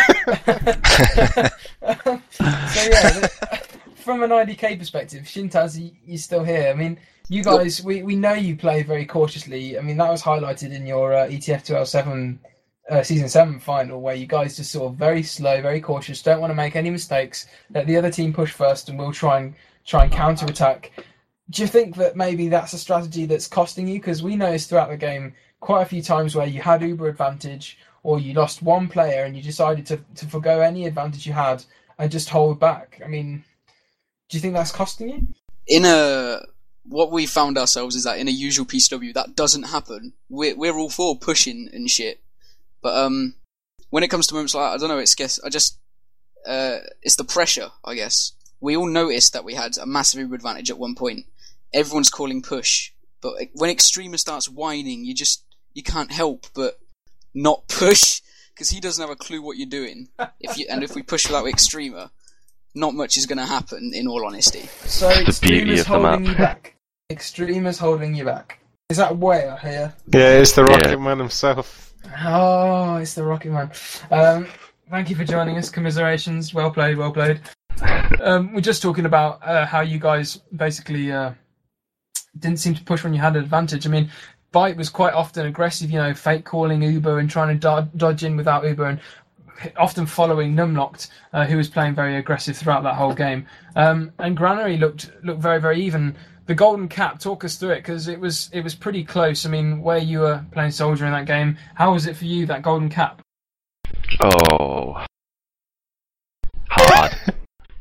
so yeah. The, from an I D K perspective, Shintaz, you, you're still here. I mean, you guys, we, we know you play very cautiously. I mean, that was highlighted in your uh, E T F two L seven uh, season seven final where you guys just sort of very slow, very cautious, don't want to make any mistakes, let the other team push first, and we'll try and try and counter attack. Do you think that maybe that's a strategy that's costing you? Because we noticed throughout the game quite a few times where you had Uber advantage or you lost one player and you decided to, to forgo any advantage you had and just hold back. I mean, do you think that's costing you? In a what we found ourselves is that in a usual P C W that doesn't happen. We're we're all for pushing and shit, but um, when it comes to moments like that, I don't know. It's guess I just uh, it's the pressure. I guess we all noticed that we had a massive Uber advantage at one point. Everyone's calling push, but when Extrema starts whining, you just you can't help but not push because he doesn't have a clue what you're doing. If you and if we push without Extrema, not much is going to happen. In all honesty, so Extrema's holding you back. Extrema's holding you back. Is that way I hear? Yeah, it's the Rocket Yeah. Man himself. Oh, it's the Rocket Man. Um, thank you for joining us. Commiserations. Well played. Well played. Um, we're just talking about uh, how you guys basically. Uh, didn't seem to push when you had an advantage. I mean, Byte was quite often aggressive, you know, fake calling Uber and trying to do- dodge in without Uber and often following Numlocked, uh, who was playing very aggressive throughout that whole game. Um, and Granary looked looked very, very even. The Golden Cap, talk us through it, because it was, it was pretty close. I mean, where you were playing Soldier in that game, how was it for you, that Golden Cap? Oh, hard. Do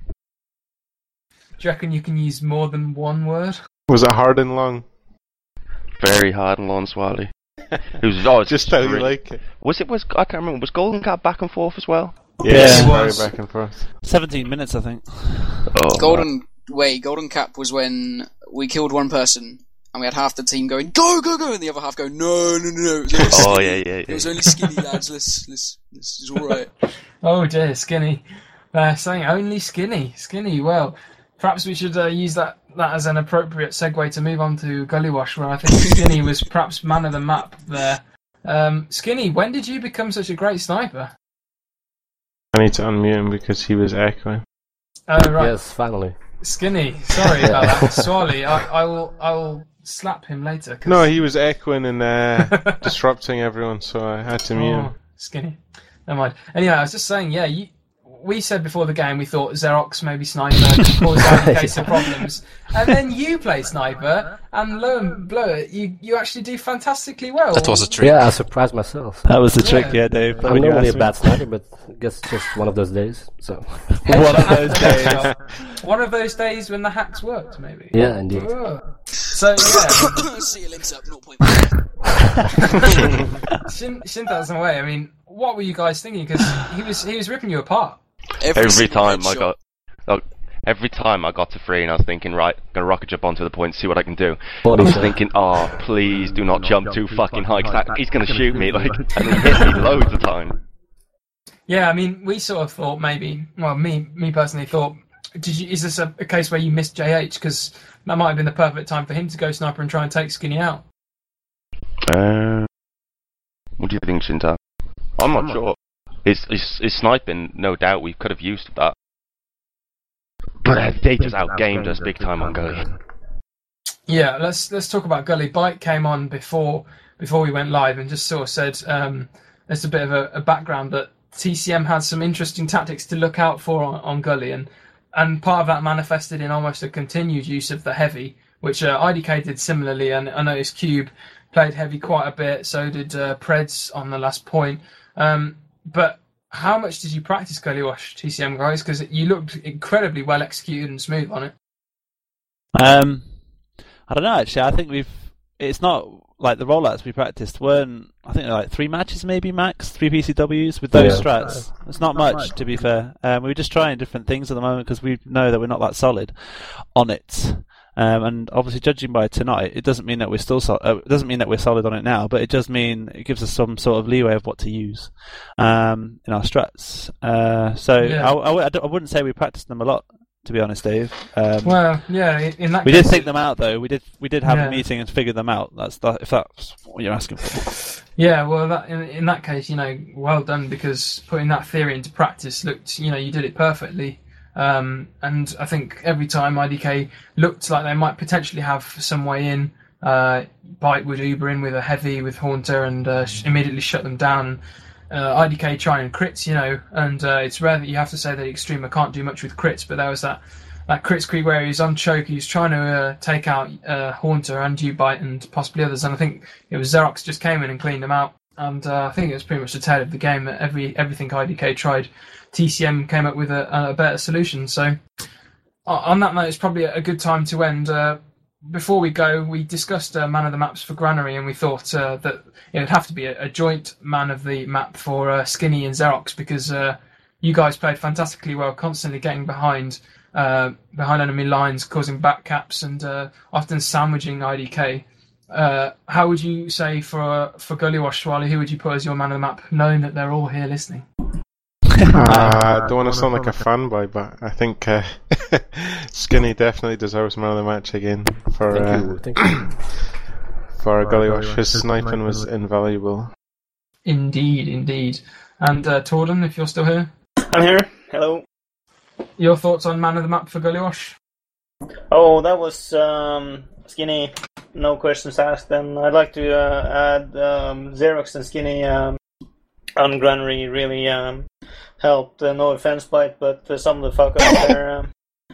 you reckon you can use more than one word? Was it hard and long? Very hard and long, Swally. It was oh, it's Just how you really- like it. Was it? Was I can't remember. Was Golden Cap back and forth as well? Yeah, Yes, it's it very was. back and forth. seventeen minutes, I think. Oh, Golden wait, Golden Cap was when we killed one person and we had half the team going go go go, and the other half going no no no no. It was only Oh, skinny. yeah, yeah, It was yeah. only skinny lads. This this this is all right. Oh dear, Skinny. They're saying only Skinny. Skinny, well, perhaps we should uh, use that, that as an appropriate segue to move on to Gullywash, where I think Skinny was perhaps man of the map there. Um, Skinny, when did you become such a great sniper? I need to unmute him because he was echoing. Oh, right. Yes, finally. Skinny, sorry about that. Swally, I, I will I will slap him later. 'cause- No, he was echoing and uh, disrupting everyone, so I had to mute Oh, him. Skinny. Never mind. Anyway, I was just saying, yeah, you, we said before the game we thought Xerox maybe Sniper caused I D K some problems. And then you play Sniper, and lo and blow it, you, you actually do fantastically well. That was a trick. Yeah, I surprised myself. That was the Yeah. trick, yeah, Dave. I'm when you normally a asked me. bad sniper, but I guess it's just one of those days. So One of those days. One of those days when the hacks worked, maybe. yeah, indeed. Oh. So, yeah, See you links up. zero point Shin, Shinta's away. I mean, what were you guys thinking? Because he was, he was ripping you apart. Every single time I headshot. got, look, every time I got to three, and I was thinking, right, gonna rocket jump onto the point, see what I can do. I Body was shot. thinking, oh, please do not jump too fucking high, 'cause that- he's gonna shoot me, like, and he hit me loads of times. Yeah, I mean, we sort of thought maybe. Well, me, me personally thought. Did you? Is this a, a case where you missed J H? Because that might have been the perfect time for him to go sniper and try and take Skinny out. Uh, what do you think, Shinta? I'm not sure. His, his, his sniping, no doubt, we could have used that. But uh, they just outgamed us big time on Gully. Yeah, let's let's talk about Gully. Byte came on before before we went live and just sort of said um, there's a bit of a, a background that T C M had some interesting tactics to look out for on, on Gully, and and part of that manifested in almost a continued use of the heavy, which uh, I D K did similarly, and I noticed Cube played heavy quite a bit, so did uh, Preds on the last point. Um, but how much did you practice Gullywash, T C M guys? Because you looked incredibly well executed and smooth on it. Um, I don't know, actually. I think we've... It's not... Like, the rollouts we practiced weren't... I think like three matches maybe, max? Three P C Ws with those Yeah. strats. It's not much, to be fair. Um, we were just trying different things at the moment because we know that we're not that solid on it. Um, and obviously, judging by tonight, it doesn't mean that we're still sol- uh, it doesn't mean that we're solid on it now, but it does mean it gives us some sort of leeway of what to use um, in our strats. Uh, so Yeah. I, I, w- I don't- I wouldn't say we practiced them a lot, to be honest, Dave. Um, Well, yeah, in in that we case, did think them out, though. We did we did have Yeah. a meeting and figure them out. That's that, if that's what you're asking for. Yeah, well, that, in, in that case, you know, well done, because putting that theory into practice looked, you know, you did it perfectly. Um, and I think every time I D K looked like they might potentially have some way in, uh, Byte would Uber in with a heavy, with Haunter, and uh, sh- immediately shut them down. uh, I D K trying crits, you know, and uh, it's rare that you have to say that Extremer can't do much with crits, but there was that, that crit screen where he's on choke, he's trying to uh, take out uh, Haunter and U-Bite and possibly others, and I think it was Xerox just came in and cleaned them out, and uh, I think it was pretty much the tail of the game that every everything I D K tried, T C M came up with a, a better solution. So on that note, it's probably a good time to end. Uh, before we go, we discussed uh, man of the maps for Granary, and we thought uh, that it would have to be a, a joint man of the map for uh, Skinny and Xerox, because uh, you guys played fantastically well, constantly getting behind uh, behind enemy lines, causing backcaps, and uh, often sandwiching I D K. Uh, how would you say for for Gullywash, Swally, who would you put as your man of the map, knowing that they're all here listening? Uh, I don't want to sound like a fanboy, but I think uh, Skinny definitely deserves man of the match again for Thank uh, you. Thank you. for Gullywash. His sniping was invaluable. Indeed, indeed. And uh, Torden, if you're still here, I'm here. Hello. your thoughts on man of the map for Gullywash? Oh, that was um, Skinny. No questions asked. And I'd like to uh, add um, Xerox and Skinny um, on Granary really um, helped. Uh, no offense, Bite, but uh, some of the fuck ups there um,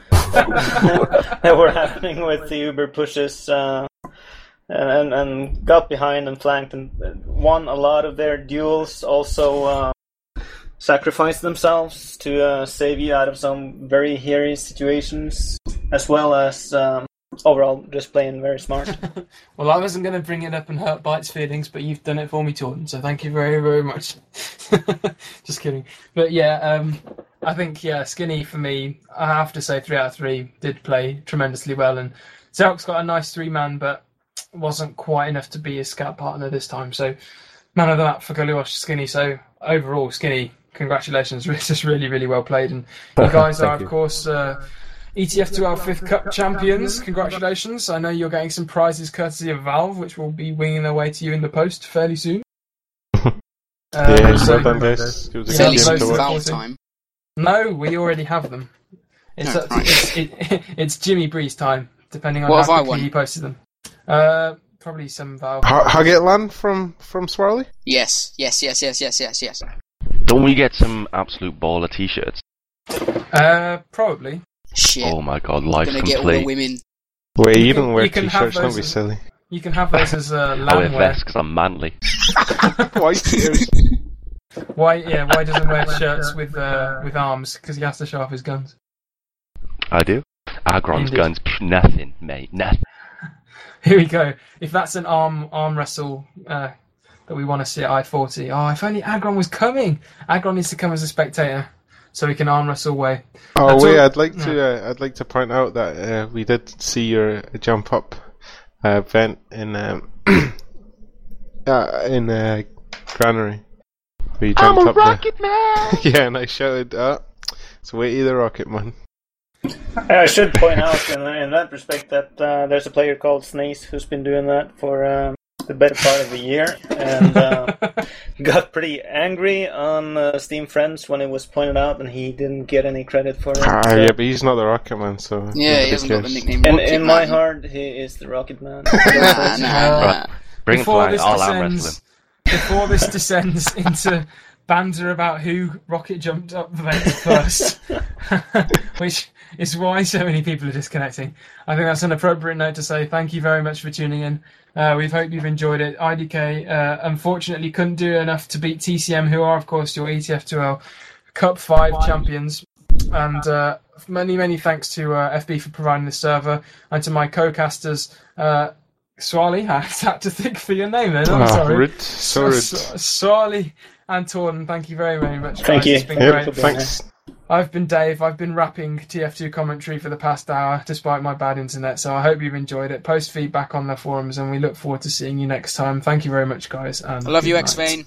that were happening with the Uber pushes uh, and and got behind and flanked and won a lot of their duels. Also uh, sacrificed themselves to uh, save you out of some very hairy situations, as well as um, overall just playing very smart. Well, I wasn't going to bring it up and hurt Bite's feelings, but you've done it for me, Torden, so thank you very, very much. Just kidding. But yeah, um, I think, yeah, Skinny, for me, I have to say three out of three did play tremendously well, and Xerox got a nice three-man, but wasn't quite enough to be his scout partner this time, so man of the map for Gullywash, Skinny. So overall, Skinny, congratulations, it's just really, really well played, and you guys are, you. of course, uh, E T F two L fifth Cup champions. Congratulations. I know you're getting some prizes courtesy of Valve, which will be winging their way to you in the post fairly soon. Um, Yeah, so- well done, guys. It was a Fairly good Yeah, game soon to those for are watch. Valve watch. time. No, we already have them. It's, No, up to, right. it's, it, it's Jimmy Bree's time, depending on What how have I quickly won? he posted them. Uh, probably some Valve. H- Hugget Land from from Swarley? Yes, yes, yes, yes, yes, yes, yes. Don't we get some absolute baller t-shirts? Uh, probably. Shit. Oh my god, life's Gonna get all the complete. women. Wait, you, You don't can- wear you can have t-shirts, don't those be as- silly. You can have those as uh, I wear lamb wear. vests because I'm manly. Why tears? Why? Yeah. Why doesn't wear shirts with uh, with arms? Because he has to show off his guns. I do. Agron's Indeed. guns, pff, nothing, mate, nothing. Here we go. If that's an arm arm wrestle uh, that we want to see at I forty, oh, if only Agron was coming. Agron needs to come as a spectator so he can arm wrestle away. Oh That's wait, all- I'd like to uh, I'd like to point out that uh, we did see your jump up uh, event in um, uh, in uh, Granary. Where you jumped I'm a up rocket man! there. Yeah, and I shouted, uh, "It's Weighty the Rocket Man." I should point out in, in that respect that uh, there's a player called Snace who's been doing that for um, the better part of the year, and uh, got pretty angry on uh, Steam Friends when it was pointed out, and he didn't get any credit for it. Ah, So- yeah, but he's not the Rocket Man, so Yeah, nobody he hasn't got the cares. nickname. And Rocket in my Man. heart, he is the Rocket Man. Nah, nah, nah. Bring him to Before life, this I'll arm wrestle him. descends, before this descends into banter about who Rocket jumped up the vent first, which is why so many people are disconnecting. I think that's an appropriate note to say thank you very much for tuning in. Uh, we hope you've enjoyed it. I D K uh, unfortunately couldn't do enough to beat T C M, who are of course your E T F two L Cup five champions. And uh, many, many thanks to uh, F B for providing the server, and to my co-casters, uh, Swally. I had to think for your name then. I'm Ah, sorry. rude. So rude. Swally and Torden, thank you very, very much. Thank guys. you. It's been Yep, great. thanks. I've been Dave. I've been rapping T F two commentary for the past hour, despite my bad internet. So I hope you've enjoyed it. Post feedback on the forums, and we look forward to seeing you next time. Thank you very much, guys. And I love you, good X night. Vane.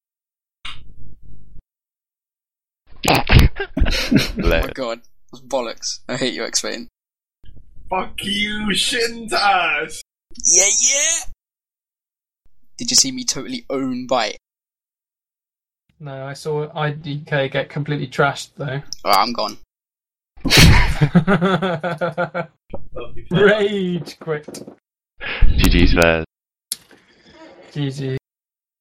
Oh my god. That's bollocks. I hate you, X Vane. Fuck you, Shintas! Yeah, yeah! Did you see me totally own Bite? No, I saw I D K get completely trashed though. Oh, I'm gone. Rage quit. G G's, uh, G G.